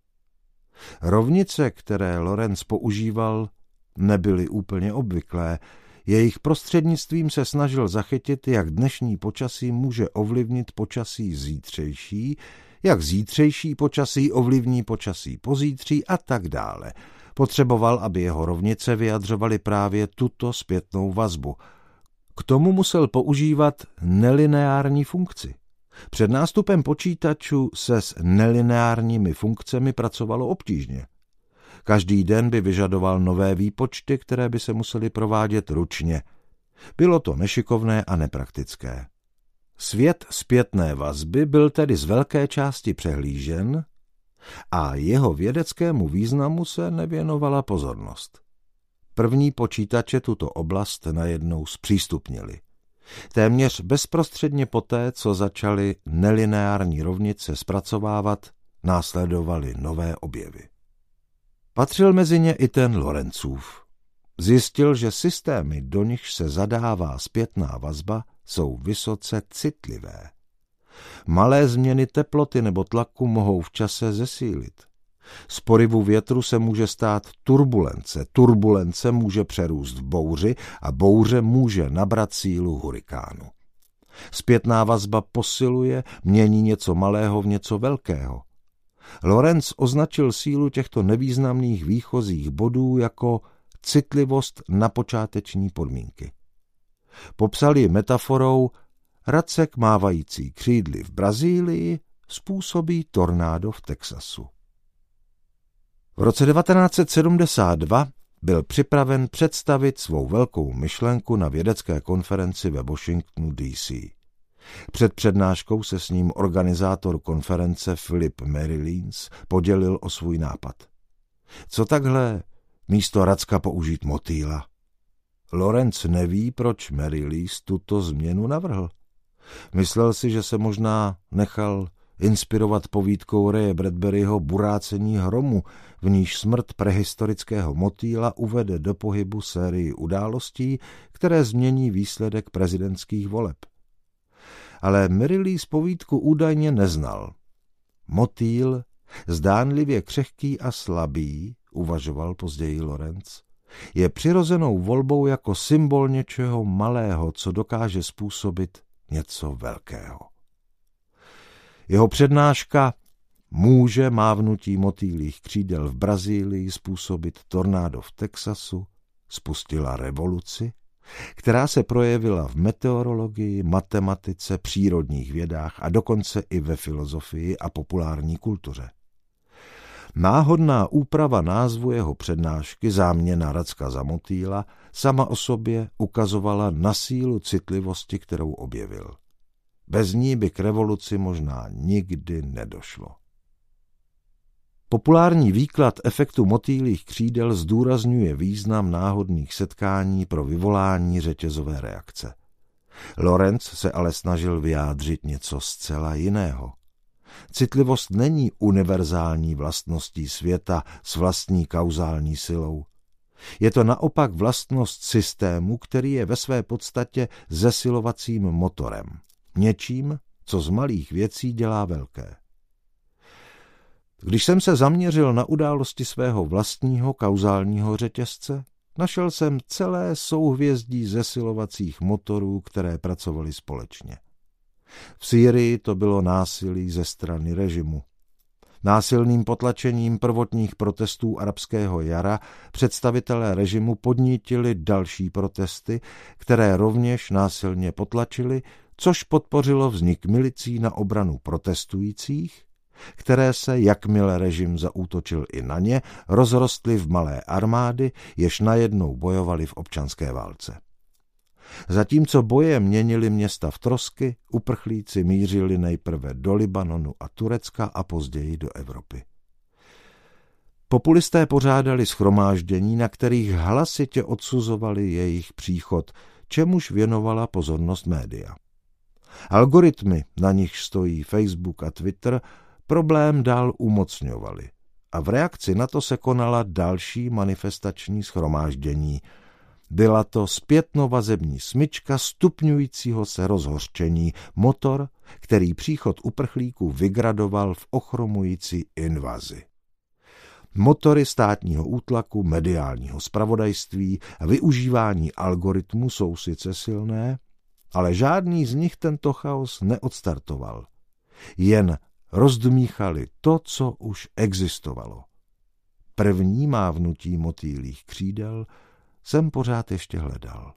Rovnice, které Lorenz používal, nebyly úplně obvyklé. Jejich prostřednictvím se snažil zachytit, jak dnešní počasí může ovlivnit počasí zítřejší, Jak zítřejší počasí ovlivní počasí pozítří a tak dále. Potřeboval, aby jeho rovnice vyjadřovaly právě tuto zpětnou vazbu. K tomu musel používat nelineární funkci. Před nástupem počítačů se s nelineárními funkcemi pracovalo obtížně. Každý den by vyžadoval nové výpočty, které by se musely provádět ručně. Bylo to nešikovné a nepraktické. Svět zpětné vazby byl tedy z velké části přehlížen a jeho vědeckému významu se nevěnovala pozornost. První počítače tuto oblast najednou zpřístupnili. Téměř bezprostředně poté, co začaly nelineární rovnice zpracovávat, následovaly nové objevy. Patřil mezi ně i ten Lorenzův. Zjistil, že systémy, do nichž se zadává zpětná vazba, jsou vysoce citlivé. Malé změny teploty nebo tlaku mohou v čase zesílit. Z poryvu větru se může stát turbulence, turbulence může přerůst v bouři a bouře může nabrat sílu hurikánu. Zpětná vazba posiluje, mění něco malého v něco velkého. Lorentz označil sílu těchto nevýznamných výchozích bodů jako citlivost na počáteční podmínky. Popsal ji metaforou: racek mávající křídly v Brazílii způsobí tornádo v Texasu. V roce devatenáct set sedmdesát dva byl připraven představit svou velkou myšlenku na vědecké konferenci ve Washingtonu D C. Před přednáškou se s ním organizátor konference Philip Merrylees podělil o svůj nápad. Co takhle místo racka použít motýla? Lorentz neví, proč Merrylees tuto změnu navrhl. Myslel si, že se možná nechal inspirovat povídkou Raye Bradburyho Burácení hromu, v níž smrt prehistorického motýla uvede do pohybu sérii událostí, které změní výsledek prezidentských voleb. Ale Merrylees povídku údajně neznal. Motýl, zdánlivě křehký a slabý, uvažoval později Lorentz, je přirozenou volbou jako symbol něčeho malého, co dokáže způsobit něco velkého. Jeho přednáška Může mávnutí motýlích křídel v Brazílii způsobit tornádo v Texasu spustila revoluci, která se projevila v meteorologii, matematice, přírodních vědách a dokonce i ve filozofii a populární kultuře. Náhodná úprava názvu jeho přednášky, záměna racka za motýla, sama o sobě ukazovala na sílu citlivosti, kterou objevil. Bez ní by k revoluci možná nikdy nedošlo. Populární výklad efektu motýlích křídel zdůrazňuje význam náhodných setkání pro vyvolání řetězové reakce. Lorentz se ale snažil vyjádřit něco zcela jiného. Citlivost není univerzální vlastností světa s vlastní kauzální silou. Je to naopak vlastnost systému, který je ve své podstatě zesilovacím motorem. Něčím, co z malých věcí dělá velké. Když jsem se zaměřil na události svého vlastního kauzálního řetězce, našel jsem celé souhvězdí zesilovacích motorů, které pracovaly společně. V Sýrii to bylo násilí ze strany režimu. Násilným potlačením prvotních protestů arabského jara představitelé režimu podnítili další protesty, které rovněž násilně potlačili, což podpořilo vznik milicí na obranu protestujících, které se, jakmile režim zaútočil i na ně, rozrostly v malé armády, jež najednou bojovaly v občanské válce. Zatímco boje měnili města v trosky, uprchlíci mířili nejprve do Libanonu a Turecka a později do Evropy. Populisté pořádali shromáždění, na kterých hlasitě odsuzovali jejich příchod, čemuž věnovala pozornost média. Algoritmy, na nich stojí Facebook a Twitter, problém dál umocňovali a v reakci na to se konala další manifestační shromáždění. Byla to zpětnovazební smyčka stupňujícího se rozhořčení, motor, který příchod uprchlíků vygradoval v ochromující invazi. Motory státního útlaku, mediálního zpravodajství a využívání algoritmů jsou sice silné, ale žádný z nich tento chaos neodstartoval. Jen rozdmíchali to, co už existovalo. První mávnutí motýlích křídel jsem pořád ještě hledal.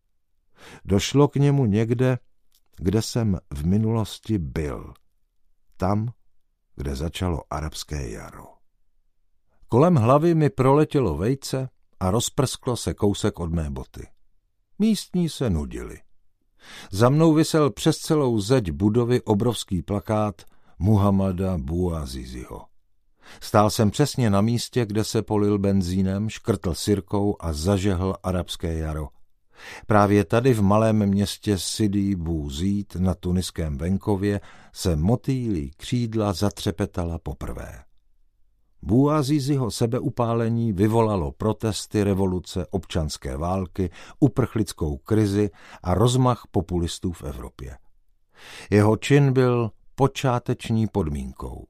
Došlo k němu někde, kde jsem v minulosti byl. Tam, kde začalo arabské jaro. Kolem hlavy mi proletělo vejce a rozprsklo se kousek od mé boty. Místní se nudili. Za mnou visel přes celou zeď budovy obrovský plakát Muhammada Bouaziziho. Stál jsem přesně na místě, kde se polil benzínem, škrtl sirkou a zažehl arabské jaro. Právě tady v malém městě Sidi Bou Zid na tuniském venkově se motýlí křídla zatřepetala poprvé. Bouaziziho sebeupálení vyvolalo protesty, revoluce, občanské války, uprchlickou krizi a rozmach populistů v Evropě. Jeho čin byl počáteční podmínkou.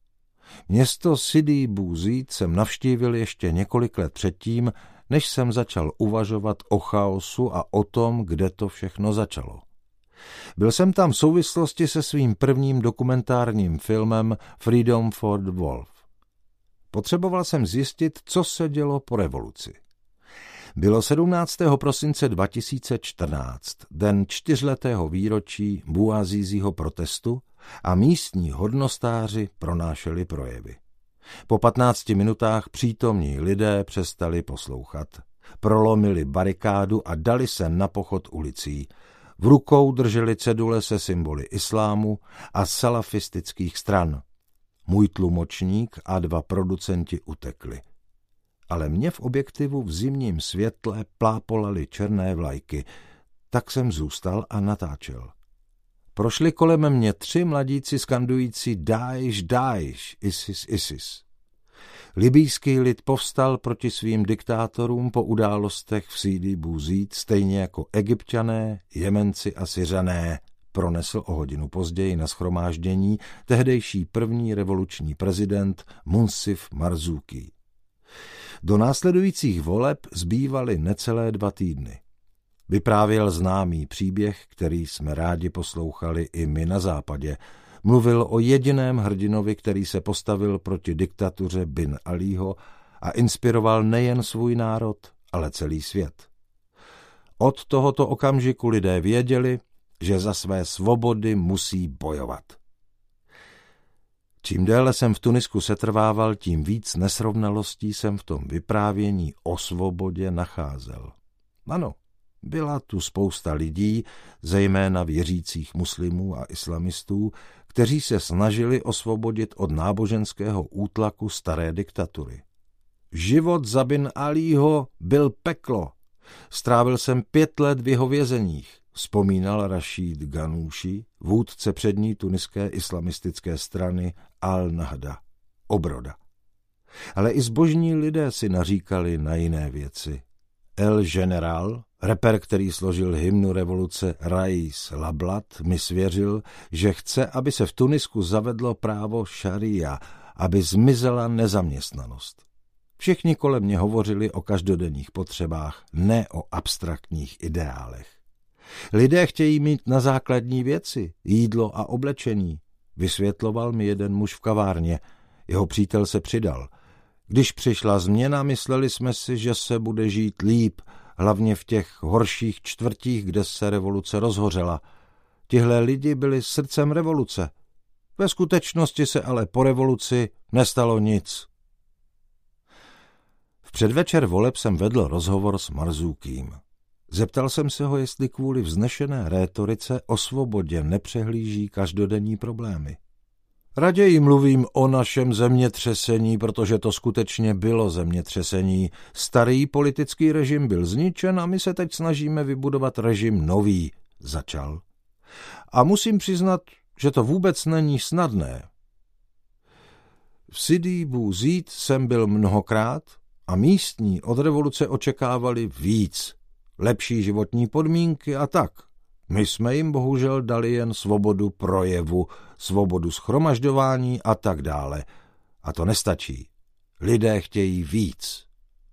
Město Sidi Bou Zid jsem navštívil ještě několik let předtím, než jsem začal uvažovat o chaosu a o tom, kde to všechno začalo. Byl jsem tam v souvislosti se svým prvním dokumentárním filmem Freedom for the Wolf. Potřeboval jsem zjistit, co se dělo po revoluci. Bylo sedmnáctého prosince dva tisíce čtrnáct, den čtyřletého výročí Bouaziziho protestu a místní hodnostáři pronášeli projevy. Po patnácti minutách přítomní lidé přestali poslouchat. Prolomili barikádu a dali se na pochod ulicí. V rukou drželi cedule se symboly islámu a salafistických stran. Můj tlumočník a dva producenti utekli. Ale mě v objektivu v zimním světle plápolaly černé vlajky, tak jsem zůstal a natáčel. Prošli kolem mě tři mladíci skandující Daesh, Daesh, ISIS, ISIS. Libýský lid povstal proti svým diktátorům po událostech v Sidi Bou Zid, stejně jako Egypťané, Jemenci a Syřané, pronesl o hodinu později na shromáždění tehdejší první revoluční prezident Munsif Marzouki. Do následujících voleb zbývaly necelé dva týdny. Vyprávěl známý příběh, který jsme rádi poslouchali i my na západě. Mluvil o jediném hrdinovi, který se postavil proti diktatuře Bin Alího a inspiroval nejen svůj národ, ale celý svět. Od tohoto okamžiku lidé věděli, že za své svobody musí bojovat. Čím déle jsem v Tunisku setrvával, tím víc nesrovnalostí jsem v tom vyprávění o svobodě nacházel. Ano, byla tu spousta lidí, zejména věřících muslimů a islamistů, kteří se snažili osvobodit od náboženského útlaku staré diktatury. Život za Bin Alího byl peklo. Strávil jsem pět let v jeho vězeních, vzpomínal Rašíd Ganouši, vůdce přední tuniské islamistické strany Al-Nahda, Obroda. Ale i zbožní lidé si naříkali na jiné věci. El General, reper, který složil hymnu revoluce Rais Lablat, mi svěřil, že chce, aby se v Tunisku zavedlo právo šaria, aby zmizela nezaměstnanost. Všichni kolem mě hovořili o každodenních potřebách, ne o abstraktních ideálech. Lidé chtějí mít na základní věci, jídlo a oblečení, vysvětloval mi jeden muž v kavárně. Jeho přítel se přidal. Když přišla změna, mysleli jsme si, že se bude žít líp, hlavně v těch horších čtvrtích, kde se revoluce rozhořela. Tihle lidi byli srdcem revoluce. Ve skutečnosti se ale po revoluci nestalo nic. V předvečer voleb jsem vedl rozhovor s Marzoukím. Zeptal jsem se ho, jestli kvůli vznešené rétorice o svobodě nepřehlíží každodenní problémy. Raději mluvím o našem zemětřesení, protože to skutečně bylo zemětřesení. Starý politický režim byl zničen a my se teď snažíme vybudovat režim nový, začal. A musím přiznat, že to vůbec není snadné. V Sidi Bou Zid jsem byl mnohokrát a místní od revoluce očekávali víc, lepší životní podmínky a tak. My jsme jim bohužel dali jen svobodu projevu, svobodu shromažďování a tak dále. A to nestačí. Lidé chtějí víc.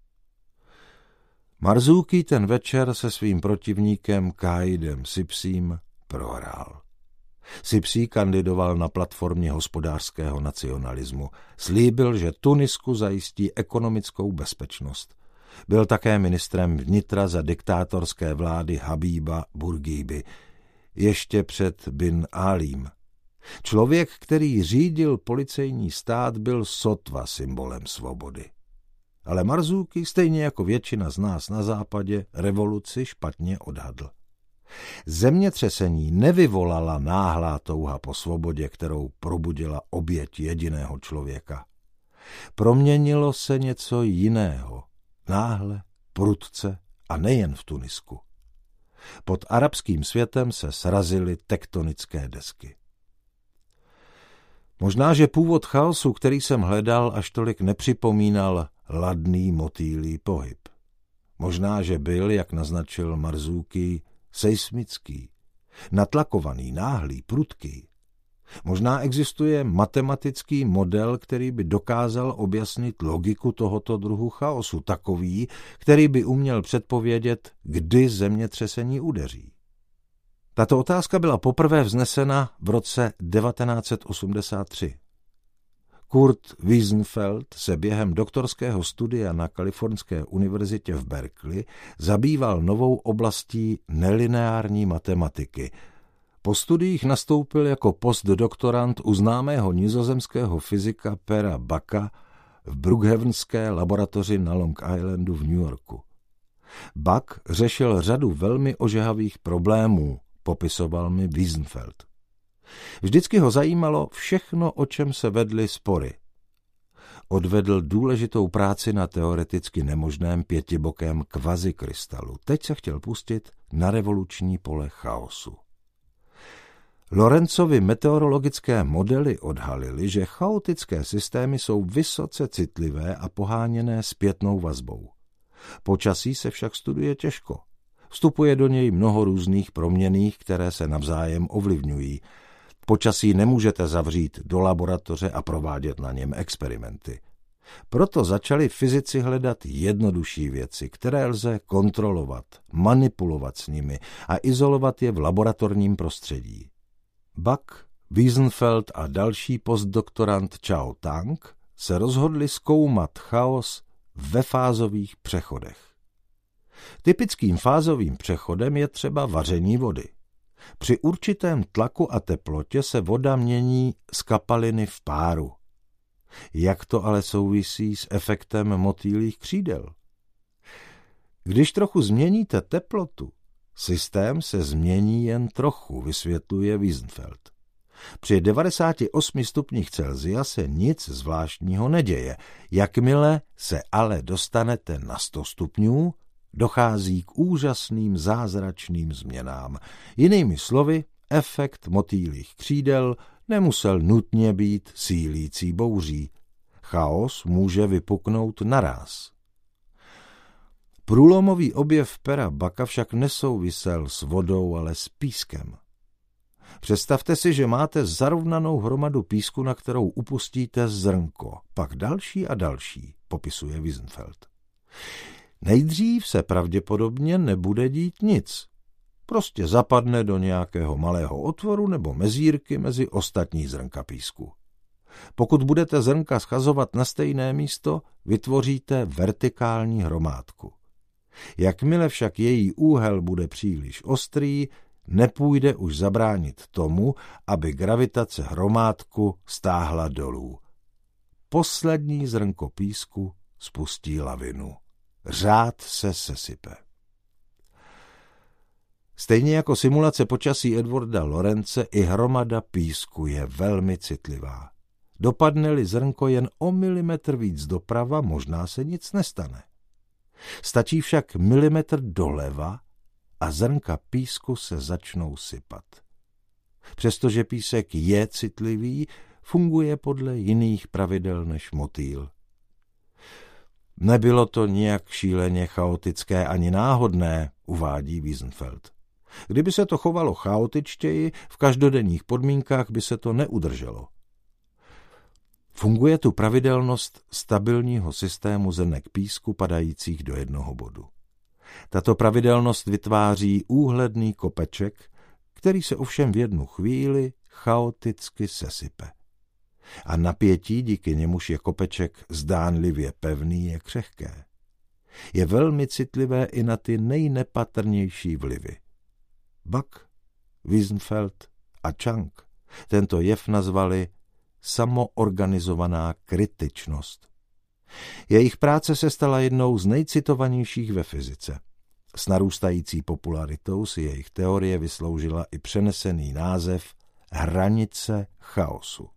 Marzouki ten večer se svým protivníkem Kaidem Sipsím prohrál. Sipsí kandidoval na platformě hospodářského nacionalismu. Slíbil, že Tunisku zajistí ekonomickou bezpečnost. Byl také ministrem vnitra za diktátorské vlády Habíba Bourguiby, ještě před Bin Alím. Člověk, který řídil policejní stát, byl sotva symbolem svobody. Ale Marzouki, stejně jako většina z nás na západě, revoluci špatně odhadl. Zemětřesení nevyvolala náhlá touha po svobodě, kterou probudila oběť jediného člověka. Proměnilo se něco jiného, náhle, prudce a nejen v Tunisku. Pod arabským světem se srazily tektonické desky. Možná, že původ chaosu, který jsem hledal, až tolik nepřipomínal ladný motýlí pohyb. Možná, že byl, jak naznačil Marzouki, seismický, natlakovaný, náhlý, prudký. Možná existuje matematický model, který by dokázal objasnit logiku tohoto druhu chaosu, takový, který by uměl předpovědět, kdy zemětřesení udeří. Tato otázka byla poprvé vznesena v roce devatenáct set osmdesát tři. Kurt Wiesenfeld se během doktorského studia na Kalifornské univerzitě v Berkeley zabýval novou oblastí nelineární matematiky. Po studiích nastoupil jako postdoktorand u známého nizozemského fyzika Pera Backa v Brookhavenské laboratoři na Long Islandu v New Yorku. Back řešil řadu velmi ožehavých problémů, popisoval mi Wiesenfeld. Vždycky ho zajímalo všechno, o čem se vedly spory. Odvedl důležitou práci na teoreticky nemožném pětibokém kvazikrystalu. Teď se chtěl pustit na revoluční pole chaosu. Lorentzovy meteorologické modely odhalily, že chaotické systémy jsou vysoce citlivé a poháněné zpětnou vazbou. Počasí se však studuje těžko. Vstupuje do něj mnoho různých proměnných, které se navzájem ovlivňují. Počasí nemůžete zavřít do laboratoře a provádět na něm experimenty. Proto začali fyzici hledat jednodušší věci, které lze kontrolovat, manipulovat s nimi a izolovat je v laboratorním prostředí. Back, Wiesenfeld a další postdoktorant Chao Tang se rozhodli zkoumat chaos ve fázových přechodech. Typickým fázovým přechodem je třeba vaření vody. Při určitém tlaku a teplotě se voda mění z kapaliny v páru. Jak to ale souvisí s efektem motýlích křídel? Když trochu změníte teplotu, systém se změní jen trochu, vysvětluje Wiesenfeld. Při devadesáti osmi stupních Celsia se nic zvláštního neděje. Jakmile se ale dostanete na sto stupňů, dochází k úžasným zázračným změnám. Jinými slovy, efekt motýlích křídel nemusel nutně být sílící bouří. Chaos může vypuknout naráz. Průlomový objev Pera Backa však nesouvisel s vodou, ale s pískem. Představte si, že máte zarovnanou hromadu písku, na kterou upustíte zrnko, pak další a další, popisuje Wiesenfeld. Nejdřív se pravděpodobně nebude dít nic. Prostě zapadne do nějakého malého otvoru nebo mezírky mezi ostatní zrnka písku. Pokud budete zrnka schazovat na stejné místo, vytvoříte vertikální hromádku. Jakmile však její úhel bude příliš ostrý, nepůjde už zabránit tomu, aby gravitace hromádku stáhla dolů. Poslední zrnko písku spustí lavinu. Řád se sesype. Stejně jako simulace počasí Edwarda Lorentze, i hromada písku je velmi citlivá. Dopadne-li zrnko jen o milimetr víc doprava, možná se nic nestane. Stačí však milimetr doleva a zrnka písku se začnou sypat. Přestože písek je citlivý, funguje podle jiných pravidel než motýl. Nebylo to nijak šíleně chaotické ani náhodné, uvádí Wiesenfeld. Kdyby se to chovalo chaotičtěji, v každodenních podmínkách by se to neudrželo. Funguje tu pravidelnost stabilního systému zrnek písku padajících do jednoho bodu. Tato pravidelnost vytváří úhledný kopeček, který se ovšem v jednu chvíli chaoticky sesype. A napětí, díky němuž je kopeček zdánlivě pevný, je křehké. Je velmi citlivé i na ty nejnepatrnější vlivy. Buck, Wiesenfeld a Chang tento jev nazvali samoorganizovaná kritičnost. Jejich práce se stala jednou z nejcitovanějších ve fyzice. S narůstající popularitou si jejich teorie vysloužila i přenesený název hranice chaosu.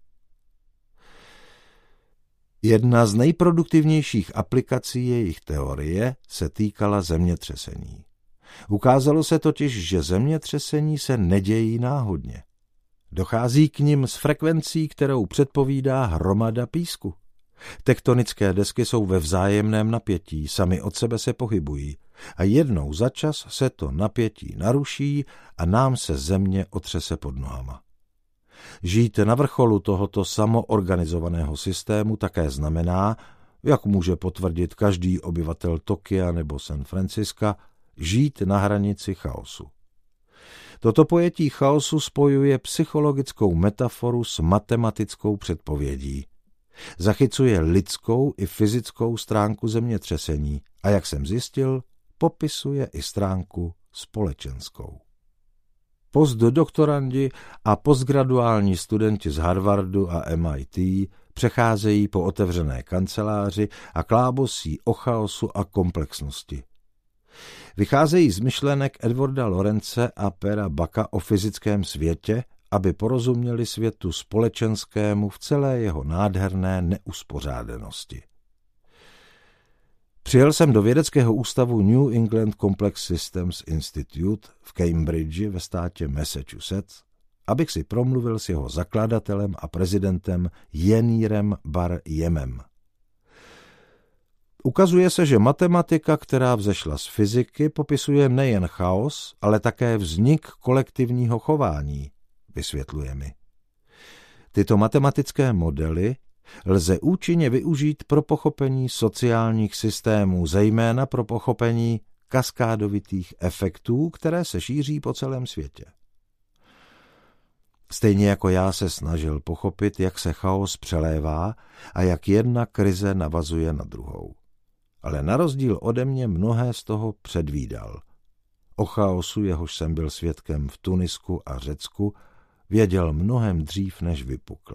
Jedna z nejproduktivnějších aplikací jejich teorie se týkala zemětřesení. Ukázalo se totiž, že zemětřesení se nedějí náhodně. Dochází k nim s frekvencí, kterou předpovídá hromada písku. Tektonické desky jsou ve vzájemném napětí, sami od sebe se pohybují a jednou za čas se to napětí naruší a nám se země otřese pod nohama. Žít na vrcholu tohoto samoorganizovaného systému také znamená, jak může potvrdit každý obyvatel Tokia nebo San Franciska, žít na hranici chaosu. Toto pojetí chaosu spojuje psychologickou metaforu s matematickou předpovědí. Zachycuje lidskou i fyzickou stránku zemětřesení a, jak jsem zjistil, popisuje i stránku společenskou. Postdoktorandi a postgraduální studenti z Harvardu a M I T přecházejí po otevřené kanceláři a klábosí o chaosu a komplexnosti. Vycházejí z myšlenek Edwarda Lorence a Pera Bucka o fyzickém světě, aby porozuměli světu společenskému v celé jeho nádherné neuspořádanosti. Přijel jsem do vědeckého ústavu New England Complex Systems Institute v Cambridge ve státě Massachusetts, abych si promluvil s jeho zakladatelem a prezidentem Yenirem Bar Yemem. Ukazuje se, že matematika, která vzešla z fyziky, popisuje nejen chaos, ale také vznik kolektivního chování, vysvětluje mi. Tyto matematické modely lze účinně využít pro pochopení sociálních systémů, zejména pro pochopení kaskádovitých efektů, které se šíří po celém světě. Stejně jako já se snažil pochopit, jak se chaos přelévá a jak jedna krize navazuje na druhou. Ale na rozdíl ode mě mnohé z toho předvídal. O chaosu, jehož jsem byl svědkem v Tunisku a Řecku, věděl mnohem dřív, než vypukl.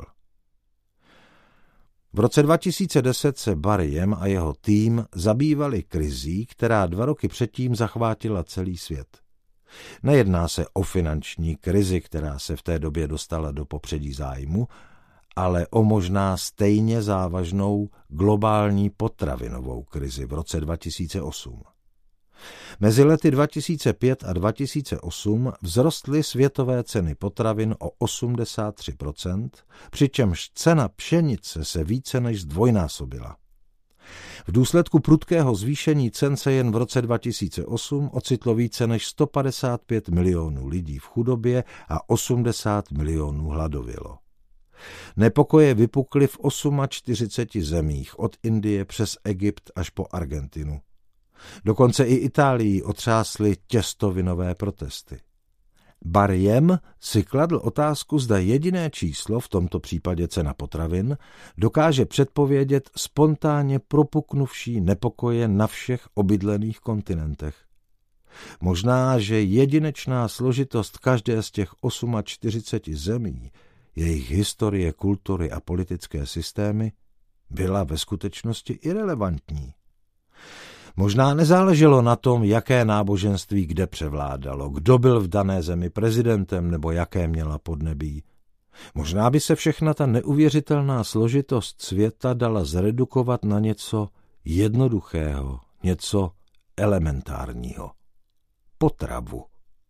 V roce dva tisíce deset se Bar Yem a jeho tým zabývali krizí, která dva roky předtím zachvátila celý svět. Nejedná se o finanční krizi, která se v té době dostala do popředí zájmu, ale o možná stejně závažnou globální potravinovou krizi v roce dva tisíce osm. Mezi lety dva tisíce pět a dva tisíce osm vzrostly světové ceny potravin o osmdesát tři procent, přičemž cena pšenice se více než zdvojnásobila. V důsledku prudkého zvýšení cen se jen v roce dva tisíce osm ocitlo více než sto padesát pět milionů lidí v chudobě a osmdesát milionů hladovělo. Nepokoje vypukly v čtyřiceti osmi zemích, od Indie přes Egypt až po Argentinu. Dokonce i Itálii otřásly těstovinové protesty. Bar Yem si kladl otázku, zda jediné číslo, v tomto případě cena potravin, dokáže předpovědět spontánně propuknuvší nepokoje na všech obydlených kontinentech. Možná, že jedinečná složitost každé z těch čtyřiceti osmi zemí, jejich historie, kultury a politické systémy, byla ve skutečnosti irelevantní. Možná nezáleželo na tom, jaké náboženství kde převládalo, kdo byl v dané zemi prezidentem nebo jaké měla podnebí. Možná by se všechna ta neuvěřitelná složitost světa dala zredukovat na něco jednoduchého, něco elementárního. Potravu.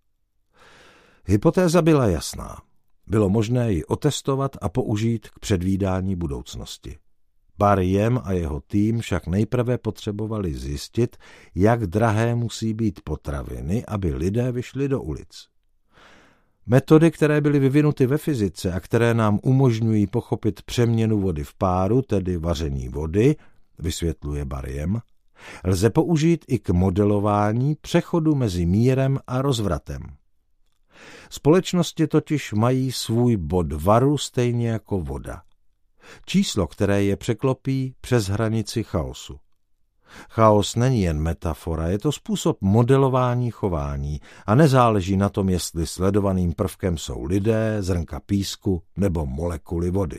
Hypotéza byla jasná. Bylo možné ji otestovat a použít k předvídání budoucnosti. Bar Yem a jeho tým však nejprve potřebovali zjistit, jak drahé musí být potraviny, aby lidé vyšli do ulic. Metody, které byly vyvinuty ve fyzice a které nám umožňují pochopit přeměnu vody v páru, tedy vaření vody, vysvětluje Bar Yem, lze použít i k modelování přechodu mezi mírem a rozvratem. Společnosti totiž mají svůj bod varu stejně jako voda. Číslo, které je překlopí přes hranici chaosu. Chaos není jen metafora, je to způsob modelování chování a nezáleží na tom, jestli sledovaným prvkem jsou lidé, zrnka písku nebo molekuly vody.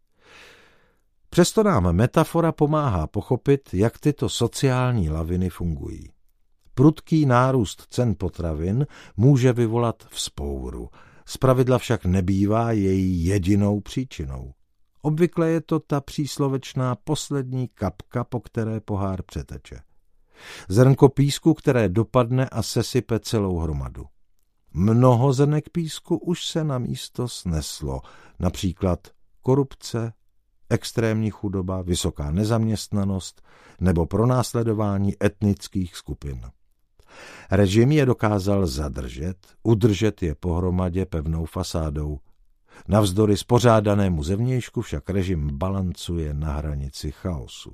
Přesto nám metafora pomáhá pochopit, jak tyto sociální laviny fungují. Prudký nárůst cen potravin může vyvolat vzpouru, zpravidla však nebývá její jedinou příčinou. Obvykle je to ta příslovečná poslední kapka, po které pohár přeteče. Zrnko písku, které dopadne a sesype celou hromadu. Mnoho zrnek písku už se na místo sneslo, například korupce, extrémní chudoba, vysoká nezaměstnanost nebo pronásledování etnických skupin. Režim je dokázal zadržet, udržet je pohromadě pevnou fasádou. Navzdory spořádanému zevnějšku však režim balancuje na hranici chaosu.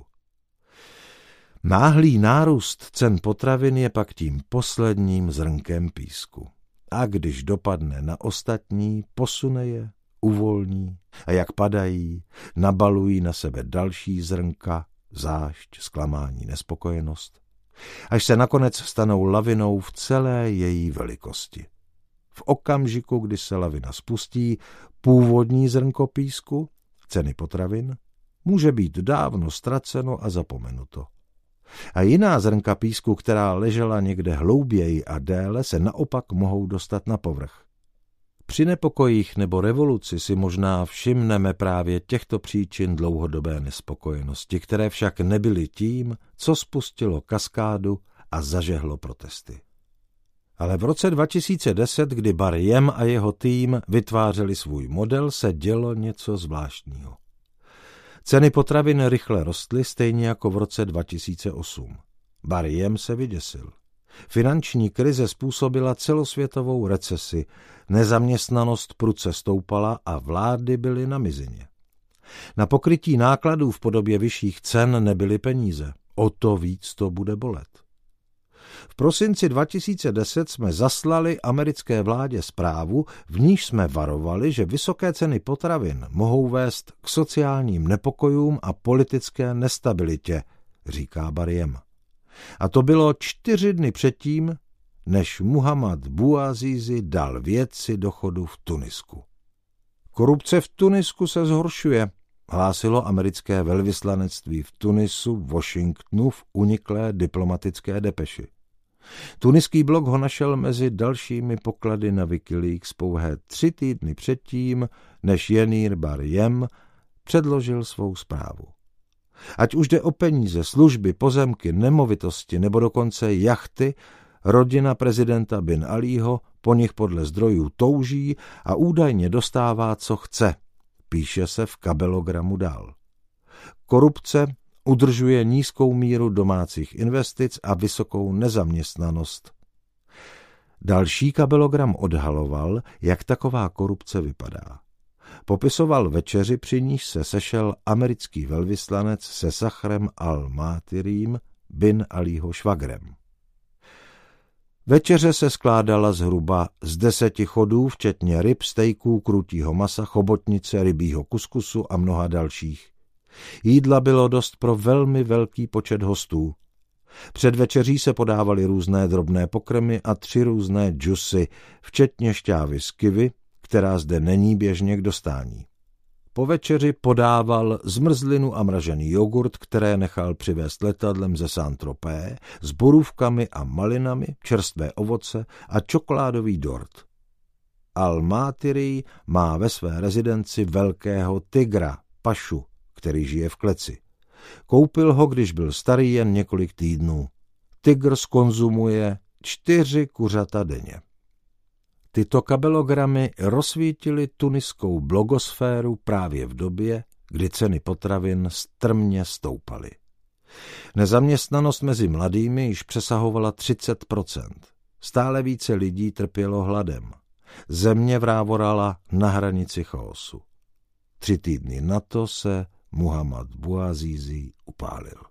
Náhlý nárůst cen potravin je pak tím posledním zrnkem písku. A když dopadne na ostatní, posune je, uvolní a jak padají, nabalují na sebe další zrnka, zášť, zklamání, nespokojenost, až se nakonec stanou lavinou v celé její velikosti. V okamžiku, kdy se lavina spustí, původní zrnko písku, ceny potravin, může být dávno ztraceno a zapomenuto. A jiná zrnka písku, která ležela někde hlouběji a déle, se naopak mohou dostat na povrch. Při nepokojích nebo revoluci si možná všimneme právě těchto příčin dlouhodobé nespokojenosti, které však nebyly tím, co spustilo kaskádu a zažehlo protesty. Ale v roce dva tisíce deset, kdy Bar Yem a jeho tým vytvářeli svůj model, se dělo něco zvláštního. Ceny potravin rychle rostly, stejně jako v roce dva tisíce osm. Bar Yem se vyděsil. Finanční krize způsobila celosvětovou recesi, nezaměstnanost prudce stoupala a vlády byly na mizině. Na pokrytí nákladů v podobě vyšších cen nebyly peníze, o to víc to bude bolet. V prosinci dva tisíce deset jsme zaslali americké vládě zprávu, v níž jsme varovali, že vysoké ceny potravin mohou vést k sociálním nepokojům a politické nestabilitě, říká Bar Yem. A to bylo čtyři dny předtím, než Muhammad Bouazizi dal věci do chodu v Tunisku. Korupce v Tunisku se zhoršuje, hlásilo americké velvyslanectví v Tunisu, v Washingtonu v uniklé diplomatické depeši. Tuniský blog ho našel mezi dalšími poklady na Wikileaks pouhé tři týdny předtím, než Jenir Bar Yem předložil svou zprávu. Ať už jde o peníze, služby, pozemky, nemovitosti nebo dokonce jachty, rodina prezidenta Bin Alího po nich podle zdrojů touží a údajně dostává, co chce, píše se v kabelogramu dál. Korupce udržuje nízkou míru domácích investic a vysokou nezaměstnanost. Další kabelogram odhaloval, jak taková korupce vypadá. Popisoval večeři, při níž se sešel americký velvyslanec se Sachrem al-Mátirím, Bin Alího švagrem. Večeře se skládala zhruba z deseti chodů, včetně ryb, stejků, krutího masa, chobotnice, rybího kuskusu a mnoha dalších. Jídla bylo dost pro velmi velký počet hostů. Před večeří se podávaly různé drobné pokrmy a tři různé džusy, včetně šťávy z kivy, která zde není běžně k dostání. Po večeři podával zmrzlinu a mražený jogurt, které nechal přivést letadlem ze Saint-Tropez, s borůvkami a malinami, čerstvé ovoce a čokoládový dort. Al-Mátiri má ve své rezidenci velkého tygra, pašu, který žije v kleci. Koupil ho, když byl starý jen několik týdnů. Tygr skonzumuje čtyři kuřata denně. Tyto kabelogramy rozsvítily tuniskou blogosféru právě v době, kdy ceny potravin strmě stoupaly. Nezaměstnanost mezi mladými již přesahovala třicet procent. Stále více lidí trpělo hladem. Země vrávorala na hranici chaosu. Tři týdny na to se Muhammad Bouazizi upálil.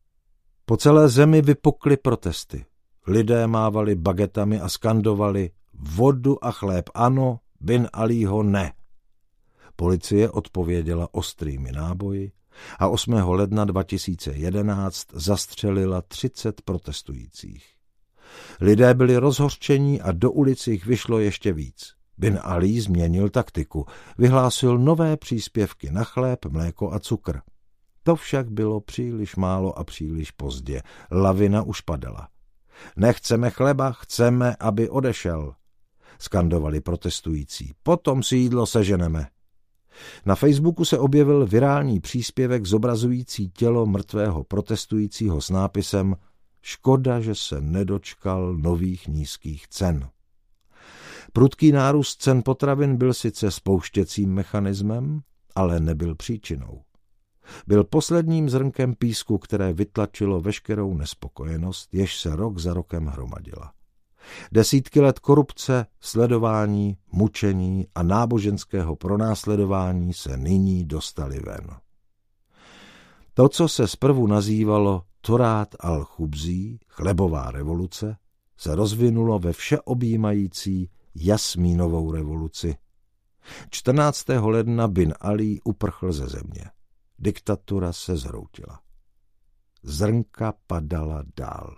Po celé zemi vypukly protesty. Lidé mávali bagetami a skandovali vodu a chléb ano, Bin Alího ne. Policie odpověděla ostrými náboji a osmého ledna dva tisíce jedenáct zastřelila třicet protestujících. Lidé byli rozhořčení a do ulic jich vyšlo ještě víc. Bin Alí změnil taktiku, vyhlásil nové příspěvky na chléb, mléko a cukr. To však bylo příliš málo a příliš pozdě. Lavina už padala. Nechceme chleba, chceme, aby odešel, skandovali protestující. Potom si jídlo seženeme. Na Facebooku se objevil virální příspěvek zobrazující tělo mrtvého protestujícího s nápisem Škoda, že se nedočkal nových nízkých cen. Prudký nárůst cen potravin byl sice spouštěcím mechanismem, ale nebyl příčinou. Byl posledním zrnkem písku, které vytlačilo veškerou nespokojenost, jež se rok za rokem hromadila. Desítky let korupce, sledování, mučení a náboženského pronásledování se nyní dostaly ven. To, co se zprvu nazývalo Torát al-Chubzí, chlebová revoluce, se rozvinulo ve všeobjímající Jasmínovou revoluci. čtrnáctého ledna Bin Alí uprchl ze země. Diktatura se zhroutila. Zrnka padala dál.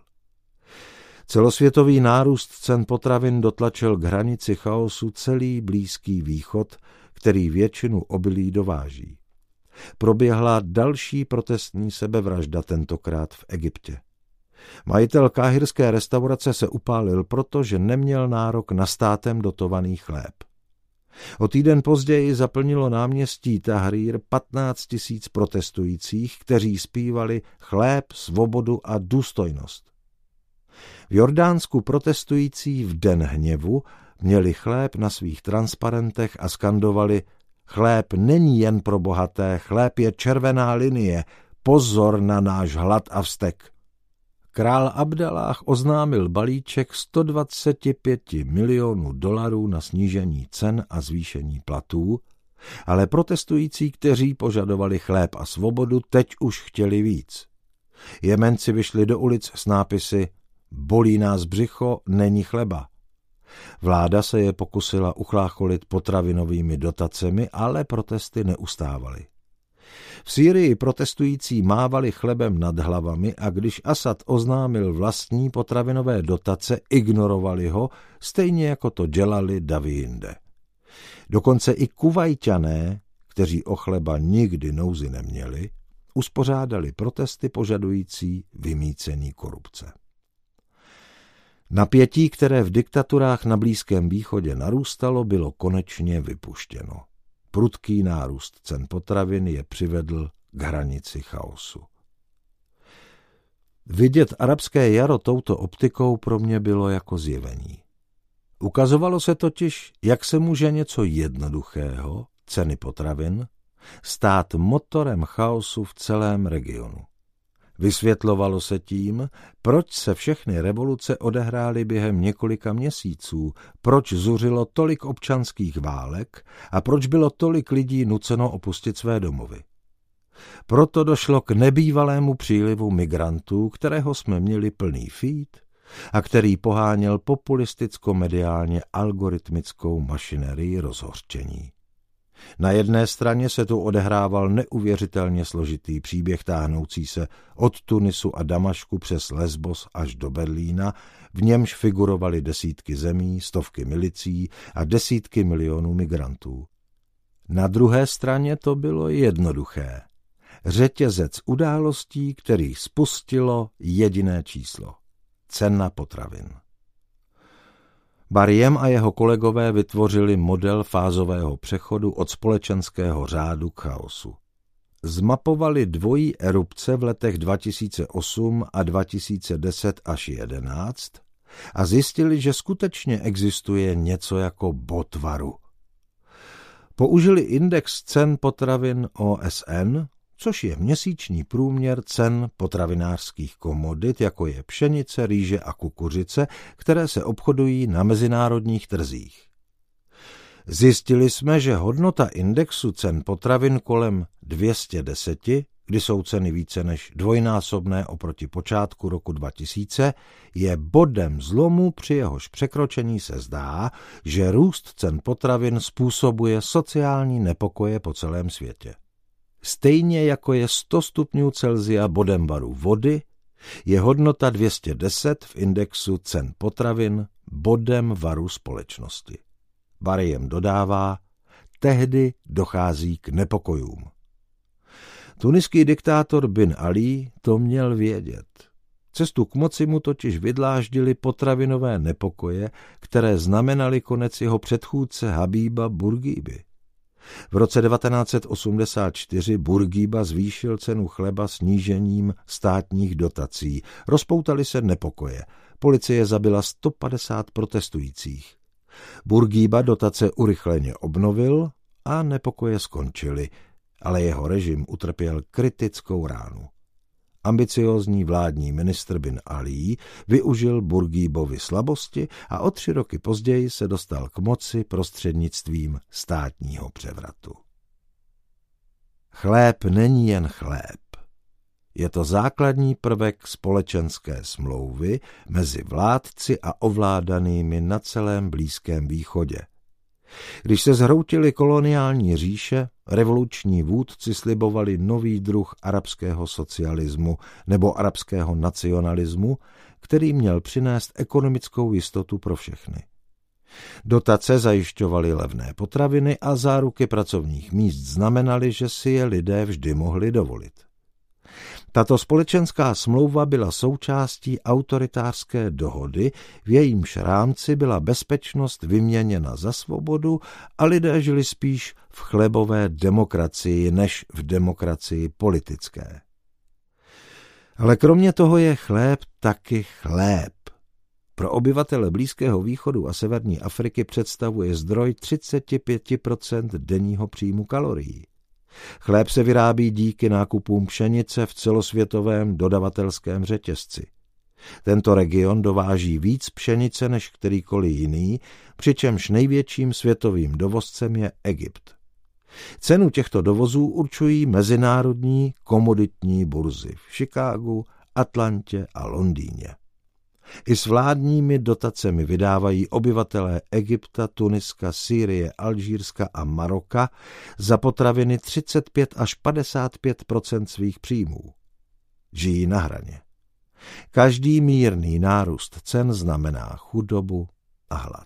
Celosvětový nárůst cen potravin dotlačil k hranici chaosu celý Blízký východ, který většinu obilí dováží. Proběhla další protestní sebevražda, tentokrát v Egyptě. Majitel káhirské restaurace se upálil proto, že neměl nárok na státem dotovaný chléb. O týden později zaplnilo náměstí Tahrir patnáct tisíc protestujících, kteří zpívali chléb, svobodu a důstojnost. V Jordánsku protestující v Den hněvu měli chléb na svých transparentech a skandovali chléb není jen pro bohaté, chléb je červená linie, pozor na náš hlad a vztek. Král Abdalláh oznámil balíček sto dvacet pět milionů dolarů na snížení cen a zvýšení platů, ale protestující, kteří požadovali chléb a svobodu, teď už chtěli víc. Jemenci vyšli do ulic s nápisy Bolí nás břicho, není chleba. Vláda se je pokusila uchlácholit potravinovými dotacemi, ale protesty neustávaly. V Sýrii protestující mávali chlebem nad hlavami a když Asad oznámil vlastní potravinové dotace, ignorovali ho, stejně jako to dělali davy jinde. Dokonce i Kuvajťané, kteří o chleba nikdy nouzi neměli, uspořádali protesty požadující vymýcení korupce. Napětí, které v diktaturách na Blízkém východě narůstalo, bylo konečně vypuštěno. Prudký nárůst cen potravin je přivedl k hranici chaosu. Vidět arabské jaro touto optikou pro mě bylo jako zjevení. Ukazovalo se totiž, jak se může něco jednoduchého, ceny potravin, stát motorem chaosu v celém regionu. Vysvětlovalo se tím, proč se všechny revoluce odehrály během několika měsíců, proč zuřilo tolik občanských válek a proč bylo tolik lidí nuceno opustit své domovy. Proto došlo k nebývalému přílivu migrantů, kterého jsme měli plný feed a který poháněl populisticko-mediálně algoritmickou mašinerii rozhořčení. Na jedné straně se tu odehrával neuvěřitelně složitý příběh táhnoucí se od Tunisu a Damašku přes Lesbos až do Berlína, v němž figurovaly desítky zemí, stovky milicí a desítky milionů migrantů. Na druhé straně to bylo jednoduché. Řetězec událostí, který spustilo jediné číslo. Cena potravin. Bariem a jeho kolegové vytvořili model fázového přechodu od společenského řádu k chaosu. Zmapovali dvojí erupce v letech dva tisíce osm a dva tisíce deset až jedenáct a zjistili, že skutečně existuje něco jako bod varu. Použili index cen potravin O S N, což je měsíční průměr cen potravinářských komodit, jako je pšenice, rýže a kukuřice, které se obchodují na mezinárodních trzích. Zjistili jsme, že hodnota indexu cen potravin kolem dvě stě deset, kdy jsou ceny více než dvojnásobné oproti počátku roku dva tisíce, je bodem zlomu, při jehož překročení se zdá, že růst cen potravin způsobuje sociální nepokoje po celém světě. Stejně jako je sto stupňů Celsia bodem varu vody, je hodnota dvě stě deset v indexu cen potravin bodem varu společnosti. Bariem dodává, tehdy dochází k nepokojům. Tuniský diktátor Bin Ali to měl vědět. Cestu k moci mu totiž vydláždily potravinové nepokoje, které znamenaly konec jeho předchůdce Habíba Bourguiby. V roce devatenáct set osmdesát čtyři Bourguiba zvýšil cenu chleba snížením státních dotací. Rozpoutaly se nepokoje. Policie zabila sto padesát protestujících. Bourguiba dotace urychleně obnovil a nepokoje skončily, ale jeho režim utrpěl kritickou ránu. Ambiciózní vládní ministr Bin Ali využil Bourguibovy slabosti a o tři roky později se dostal k moci prostřednictvím státního převratu. Chléb není jen chléb. Je to základní prvek společenské smlouvy mezi vládci a ovládanými na celém Blízkém východě. Když se zhroutily koloniální říše, revoluční vůdci slibovali nový druh arabského socialismu nebo arabského nacionalismu, který měl přinést ekonomickou jistotu pro všechny. Dotace zajišťovaly levné potraviny a záruky pracovních míst znamenaly, že si je lidé vždy mohli dovolit. Tato společenská smlouva byla součástí autoritářské dohody, v jejímž rámci byla bezpečnost vyměněna za svobodu a lidé žili spíš v chlebové demokracii než v demokracii politické. Ale kromě toho je chléb taky chléb. Pro obyvatele Blízkého východu a severní Afriky představuje zdroj třicet pět procent denního příjmu kalorií. Chléb se vyrábí díky nákupům pšenice v celosvětovém dodavatelském řetězci. Tento region dováží víc pšenice než kterýkoliv jiný, přičemž největším světovým dovozcem je Egypt. Cenu těchto dovozů určují mezinárodní komoditní burzy v Chicagu, Atlantě a Londýně. I s vládními dotacemi vydávají obyvatelé Egypta, Tuniska, Sýrie, Alžírska a Maroka za potraviny třicet pět až padesát pět procent svých příjmů. Žijí na hraně. Každý mírný nárůst cen znamená chudobu a hlad.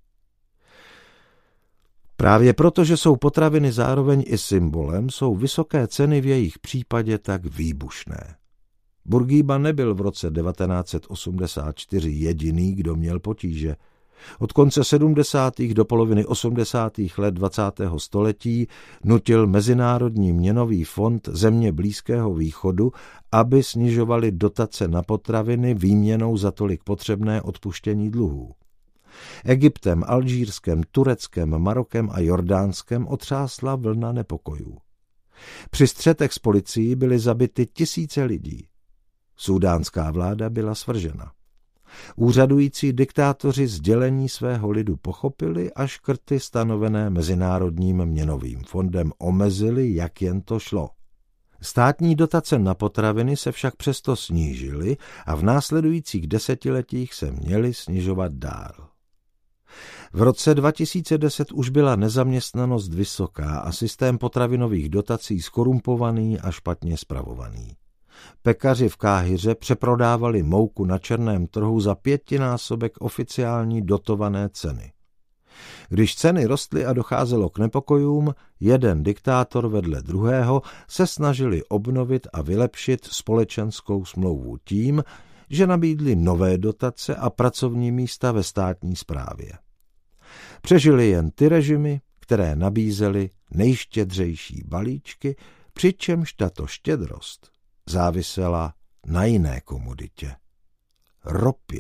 Právě proto, že jsou potraviny zároveň i symbolem, jsou vysoké ceny v jejich případě tak výbušné. Bourguiba nebyl v roce devatenáct set osmdesát čtyři jediný, kdo měl potíže. Od konce sedmdesátých do poloviny osmdesátých let dvacátého století nutil Mezinárodní měnový fond země Blízkého východu, aby snižovali dotace na potraviny výměnou za tolik potřebné odpuštění dluhů. Egyptem, Alžírskem, Tureckem, Marokem a Jordánskem otřásla vlna nepokojů. Při střetech s policií byly zabity tisíce lidí. Súdánská vláda byla svržena. Úřadující diktátoři sdělení svého lidu pochopili a škrty stanovené Mezinárodním měnovým fondem omezili, jak jen to šlo. Státní dotace na potraviny se však přesto snížily a v následujících desetiletích se měly snižovat dál. V roce dva tisíce deset už byla nezaměstnanost vysoká a systém potravinových dotací zkorumpovaný a špatně spravovaný. Pekaři v Káhiře přeprodávali mouku na černém trhu za pětinásobek oficiální dotované ceny. Když ceny rostly a docházelo k nepokojům, jeden diktátor vedle druhého se snažili obnovit a vylepšit společenskou smlouvu tím, že nabídli nové dotace a pracovní místa ve státní správě. Přežili jen ty režimy, které nabízely nejštědřejší balíčky, přičemž tato štědrost závisela na jiné komoditě – ropě.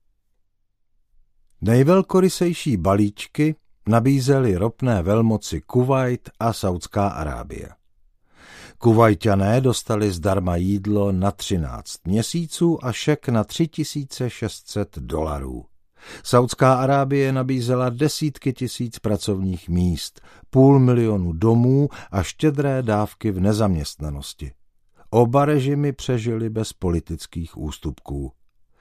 Nejvelkorysejší balíčky nabízely ropné velmoci Kuvajt a Saudská Arábie. Kuvajťané dostali zdarma jídlo na třináct měsíců a šek na tři tisíce šest set dolarů. Saudská Arábie nabízela desítky tisíc pracovních míst, půl milionu domů a štědré dávky v nezaměstnanosti. Oba režimy přežily bez politických ústupků.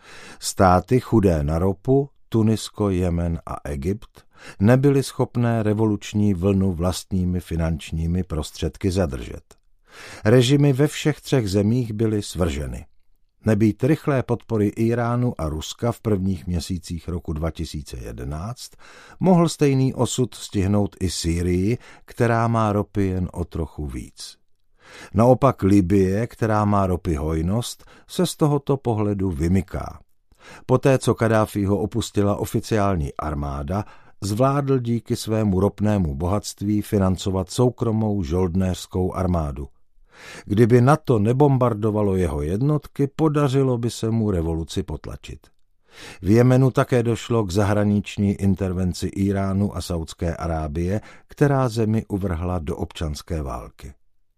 Státy chudé na ropu, Tunisko, Jemen a Egypt, nebyly schopné revoluční vlnu vlastními finančními prostředky zadržet. Režimy ve všech třech zemích byly svrženy. Nebýt rychlé podpory Íránu a Ruska v prvních měsících roku dva tisíce jedenáct, mohl stejný osud stihnout i Sýrii, která má ropy jen o trochu víc. Naopak Libye, která má ropy hojnost, se z tohoto pohledu vymyká. Poté, co Kaddáfího opustila oficiální armáda, zvládl díky svému ropnému bohatství financovat soukromou žoldnéřskou armádu. Kdyby NATO nebombardovalo jeho jednotky, podařilo by se mu revoluci potlačit. V Jemenu také došlo k zahraniční intervenci Íránu a Saudské Arábie, která zemi uvrhla do občanské války.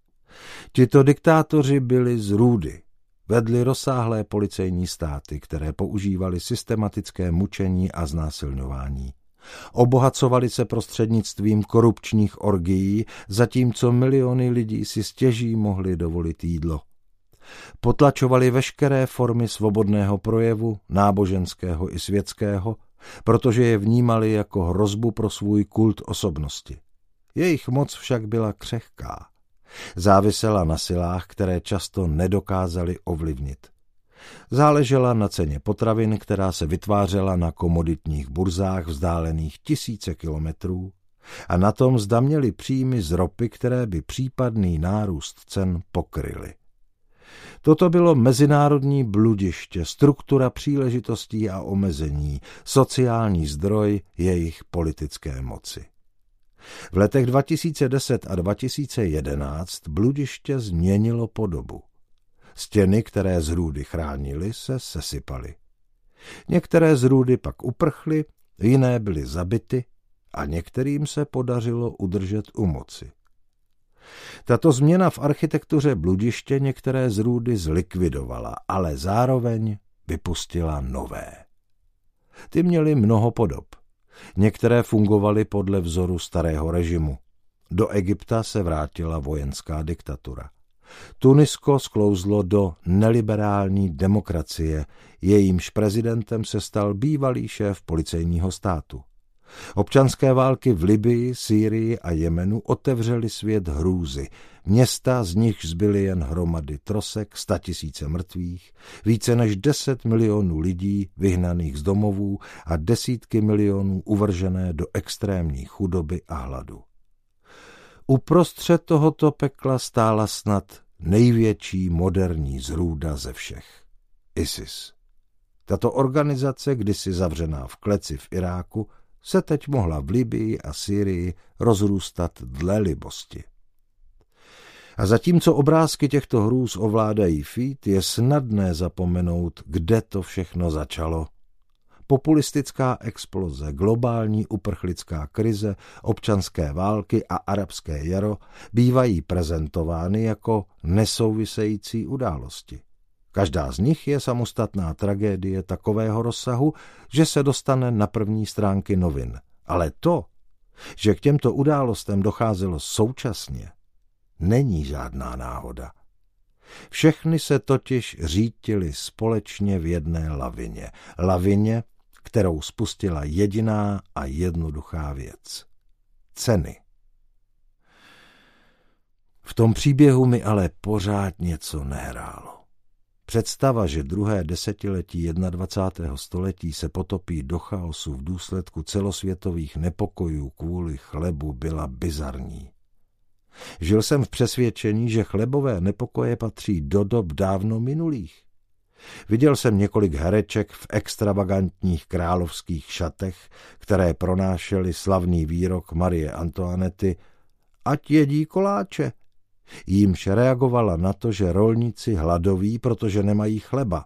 Tito diktátoři byli zrůdy. Vedli rozsáhlé policejní státy, které používali systematické mučení a znásilňování. Obohacovali se prostřednictvím korupčních orgií, zatímco miliony lidí si stěží mohli dovolit jídlo. Potlačovali veškeré formy svobodného projevu, náboženského i světského, protože je vnímali jako hrozbu pro svůj kult osobnosti. Jejich moc však byla křehká. Závisela na silách, které často nedokázali ovlivnit. Záležela na ceně potravin, která se vytvářela na komoditních burzách vzdálených tisíce kilometrů, a na tom, zda měli příjmy z ropy, které by případný nárůst cen pokryly. Toto bylo mezinárodní bludiště, struktura příležitostí a omezení, sociální zdroj jejich politické moci. V letech dva tisíce deset a dva tisíce jedenáct bludiště změnilo podobu. Stěny, které zrůdy chránily, se sesypaly. Některé zrůdy pak uprchly, jiné byly zabity a některým se podařilo udržet u moci. Tato změna v architektuře bludiště některé zrůdy zlikvidovala, ale zároveň vypustila nové. Ty měly mnoho podob. Některé fungovaly podle vzoru starého režimu. Do Egypta se vrátila vojenská diktatura. Tunisko sklouzlo do neliberální demokracie, jejímž prezidentem se stal bývalý šéf policejního státu. Občanské války v Libyi, Sýrii a Jemenu otevřely svět hrůzy. Města, z nich zbyly jen hromady trosek, statisíce mrtvých, více než deset milionů lidí vyhnaných z domovů a desítky milionů uvržené do extrémní chudoby a hladu. Uprostřed tohoto pekla stála snad největší moderní zrůda ze všech. ISIS. Tato organizace, kdysi zavřená v kleci v Iráku, se teď mohla v Libyi a Sýrii rozrůstat dle libosti. A zatímco obrázky těchto hrůz ovládají feed, je snadné zapomenout, kde to všechno začalo. Populistická exploze, globální uprchlická krize, občanské války a arabské jaro bývají prezentovány jako nesouvisející události. Každá z nich je samostatná tragédie takového rozsahu, že se dostane na první stránky novin. Ale to, že k těmto událostem docházelo současně, není žádná náhoda. Všechny se totiž řítily společně v jedné lavině. Lavině, kterou spustila jediná a jednoduchá věc. Ceny. V tom příběhu mi ale pořád něco nehrálo. Představa, že druhé desetiletí dvacátého prvního století se potopí do chaosu v důsledku celosvětových nepokojů kvůli chlebu, byla bizarní. Žil jsem v přesvědčení, že chlebové nepokoje patří do dob dávno minulých. Viděl jsem několik hereček v extravagantních královských šatech, které pronášely slavný výrok Marie Antoinety: ať jedí koláče. Jímž reagovala na to, že rolníci hladoví, protože nemají chleba.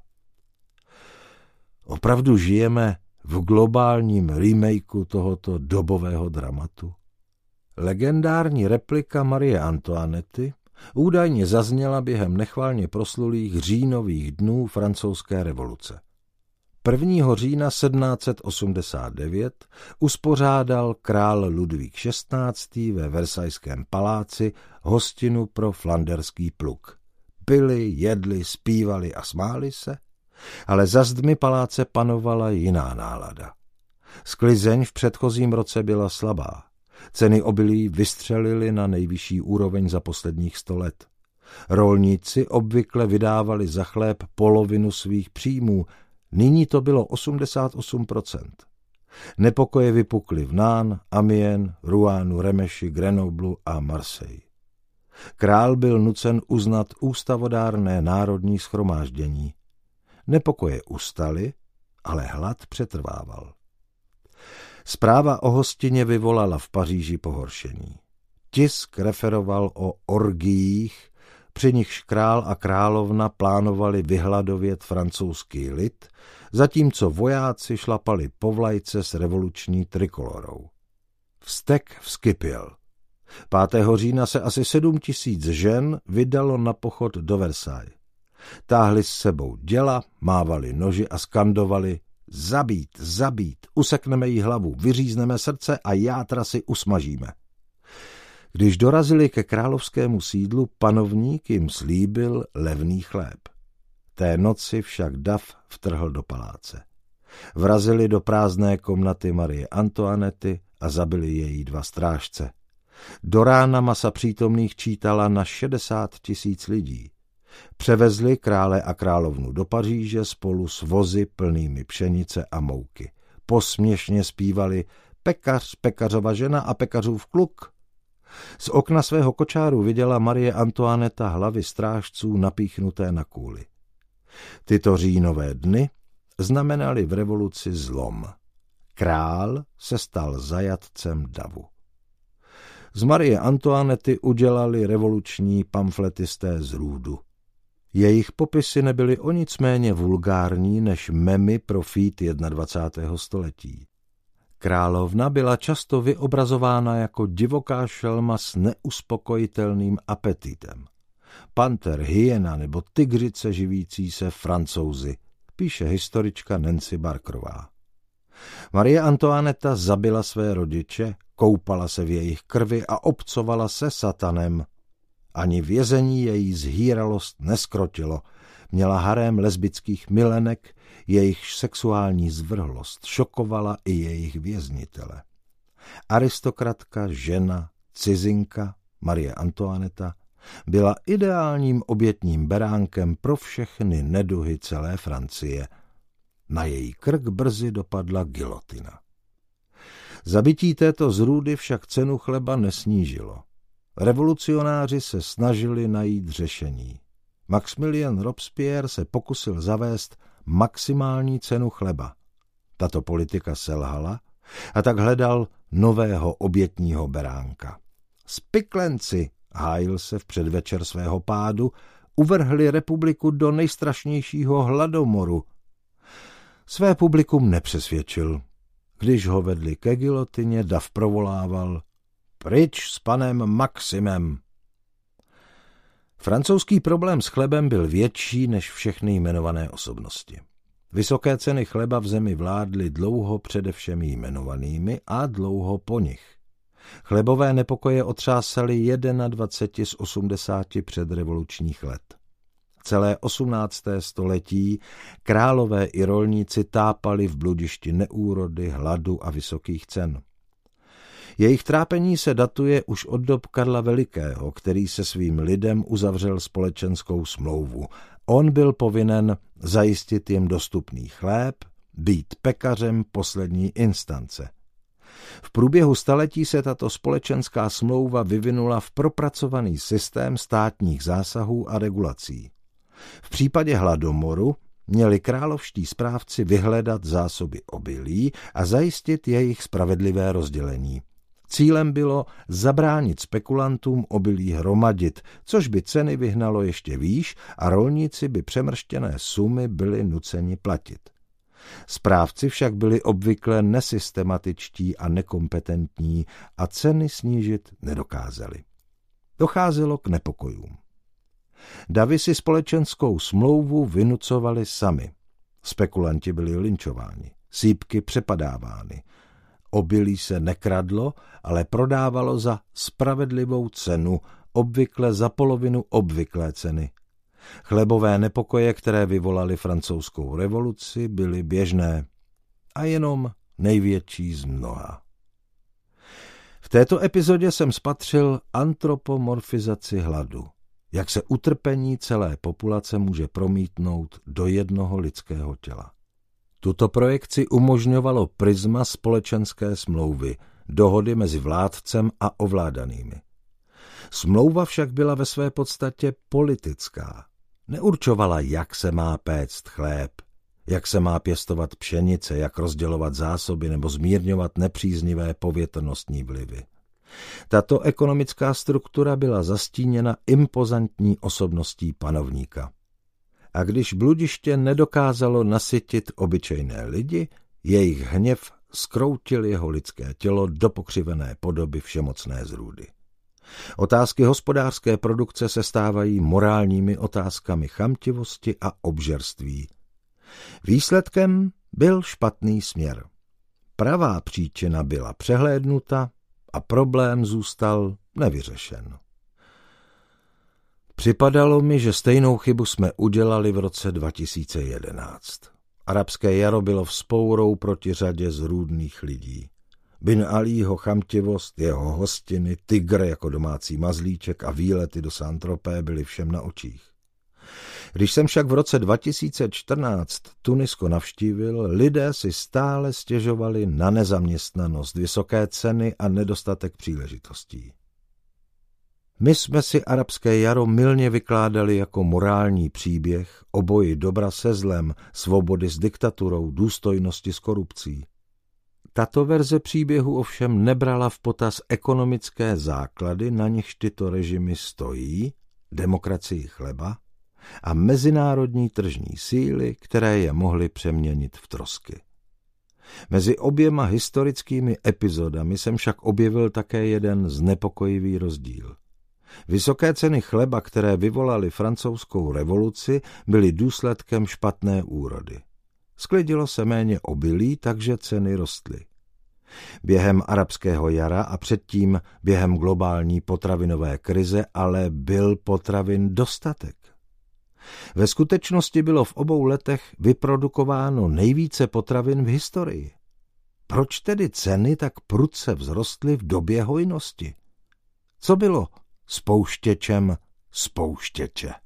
Opravdu žijeme v globálním remakeu tohoto dobového dramatu? Legendární replika Marie Antoinety údajně zazněla během nechvalně proslulých říjnových dnů francouzské revoluce. prvního října sedmnáct set osmdesát devět uspořádal král Ludvík šestnáctý ve Versajském paláci hostinu pro flanderský pluk. pili, jedli, zpívali a smáli se, ale za zdmi paláce panovala jiná nálada. Sklizeň v předchozím roce byla slabá. Ceny obilí vystřelily na nejvyšší úroveň za posledních sto let. Rolníci obvykle vydávali za chléb polovinu svých příjmů, nyní to bylo osmdesát osm procent. Nepokoje vypukly v Nán, Amiens, Rouenu, Remeši, Grenoblu a Marseille. Král byl nucen uznat ústavodárné národní shromáždění. Nepokoje ustaly, ale hlad přetrvával. Zpráva o hostině vyvolala v Paříži pohoršení. Tisk referoval o orgiích, při nichž král a královna plánovali vyhladovět francouzský lid, zatímco vojáci šlapali po vlajce s revoluční trikolorou. Vztek vzkypěl. pátého října se asi sedm tisíc žen vydalo na pochod do Versailles. Táhli s sebou děla, mávali noži a skandovali: zabít, zabít, usekneme jí hlavu, vyřízneme srdce a játra si usmažíme. Když dorazili ke královskému sídlu, panovník jim slíbil levný chléb. Té noci však dav vtrhl do paláce. Vrazili do prázdné komnaty Marie Antoinety a zabili její dva strážce. Do rána masa přítomných čítala na šedesát tisíc lidí. Převezli krále a královnu do Paříže spolu s vozy plnými pšenice a mouky. Posměšně zpívali: pekař, pekařova žena a pekařův kluk. Z okna svého kočáru viděla Marie Antoineta hlavy strážců napíchnuté na kůli. Tyto říjnové dny znamenaly v revoluci zlom. Král se stal zajatcem davu. Z Marie Antoinety udělali revoluční pamfletisté z růdu. Jejich popisy nebyly o nic méně vulgární než memy pro feed dvacátého prvního století. Královna byla často vyobrazována jako divoká šelma s neuspokojitelným apetitem. Panter, hyena nebo tygřice živící se Francouzi, píše historička Nancy Barkerová. Marie Antoineta zabila své rodiče, koupala se v jejich krvi a obcovala se satanem. Ani vězení její zhýralost neskrotilo. Měla harém lesbických milenek, jejich sexuální zvrhlost šokovala i jejich věznitele. Aristokratka, žena, cizinka, Marie Antoineta byla ideálním obětním beránkem pro všechny neduhy celé Francie. Na její krk brzy dopadla gilotina. Zabití této zrůdy však cenu chleba nesnížilo. Revolucionáři se snažili najít řešení. Maximilien Robespierre se pokusil zavést maximální cenu chleba. Tato politika selhala a tak hledal nového obětního beránka. Spiklenci, hájil se v předvečer svého pádu, uvrhli republiku do nejstrašnějšího hladomoru. Své publikum nepřesvědčil. Když ho vedli ke gilotině, dav provolával: pryč s panem Maximem. Francouzský problém s chlebem byl větší než všechny jmenované osobnosti. Vysoké ceny chleba v zemi vládly dlouho přede všemi jmenovanými a dlouho po nich. Chlebové nepokoje otřásaly dvacet jedna z osmdesáti předrevolučních let. Celé osmnácté století králové i rolníci tápali v bludišti neúrody, hladu a vysokých cen. Jejich trápení se datuje už od dob Karla Velikého, který se svým lidem uzavřel společenskou smlouvu. On byl povinen zajistit jim dostupný chléb, být pekařem poslední instance. V průběhu staletí se tato společenská smlouva vyvinula v propracovaný systém státních zásahů a regulací. V případě hladomoru měli královští správci vyhledat zásoby obilí a zajistit jejich spravedlivé rozdělení. Cílem bylo zabránit spekulantům obilí hromadit, což by ceny vyhnalo ještě výš a rolníci by přemrštěné sumy byli nuceni platit. Správci však byli obvykle nesystematičtí a nekompetentní a ceny snížit nedokázali. Docházelo k nepokojům. Davy si společenskou smlouvu vynucovali sami. Spekulanti byli linčováni, sýpky přepadávány. Obilí se nekradlo, ale prodávalo za spravedlivou cenu, obvykle za polovinu obvyklé ceny. Chlebové nepokoje, které vyvolaly francouzskou revoluci, byly běžné a jenom největší z mnoha. V této epizodě jsem spatřil antropomorfizaci hladu, jak se utrpení celé populace může promítnout do jednoho lidského těla. Tuto projekci umožňovalo prisma společenské smlouvy, dohody mezi vládcem a ovládanými. Smlouva však byla ve své podstatě politická. Neurčovala, jak se má péct chléb, jak se má pěstovat pšenice, jak rozdělovat zásoby nebo zmírňovat nepříznivé povětrnostní vlivy. Tato ekonomická struktura byla zastíněna impozantní osobností panovníka. A když bludiště nedokázalo nasytit obyčejné lidi, jejich hněv zkroutil jeho lidské tělo do pokřivené podoby všemocné zrůdy. Otázky hospodářské produkce se stávají morálními otázkami chamtivosti a obžerství. Výsledkem byl špatný směr. Pravá příčina byla přehlédnuta a problém zůstal nevyřešen. Připadalo mi, že stejnou chybu jsme udělali v roce dva tisíce jedenáct. Arabské jaro bylo vzpourou proti řadě zrůdných lidí. Bin Alího chamtivost, jeho hostiny, tygr jako domácí mazlíček a výlety do Saint-Tropez byly všem na očích. Když jsem však v roce dva tisíce čtrnáct Tunisko navštívil, lidé si stále stěžovali na nezaměstnanost, vysoké ceny a nedostatek příležitostí. My jsme si arabské jaro mylně vykládali jako morální příběh o boji dobra se zlem, svobody s diktaturou, důstojnosti s korupcí. Tato verze příběhu ovšem nebrala v potaz ekonomické základy, na nichž tyto režimy stojí, demokracii chleba, a mezinárodní tržní síly, které je mohly přeměnit v trosky. Mezi oběma historickými epizodami jsem však objevil také jeden znepokojivý rozdíl. Vysoké ceny chleba, které vyvolaly francouzskou revoluci, byly důsledkem špatné úrody. Sklidilo se méně obilí, takže ceny rostly. Během arabského jara a předtím během globální potravinové krize ale byl potravin dostatek. Ve skutečnosti bylo v obou letech vyprodukováno nejvíce potravin v historii. Proč tedy ceny tak prudce vzrostly v době hojnosti? Co bylo spouštěčem spouštěče?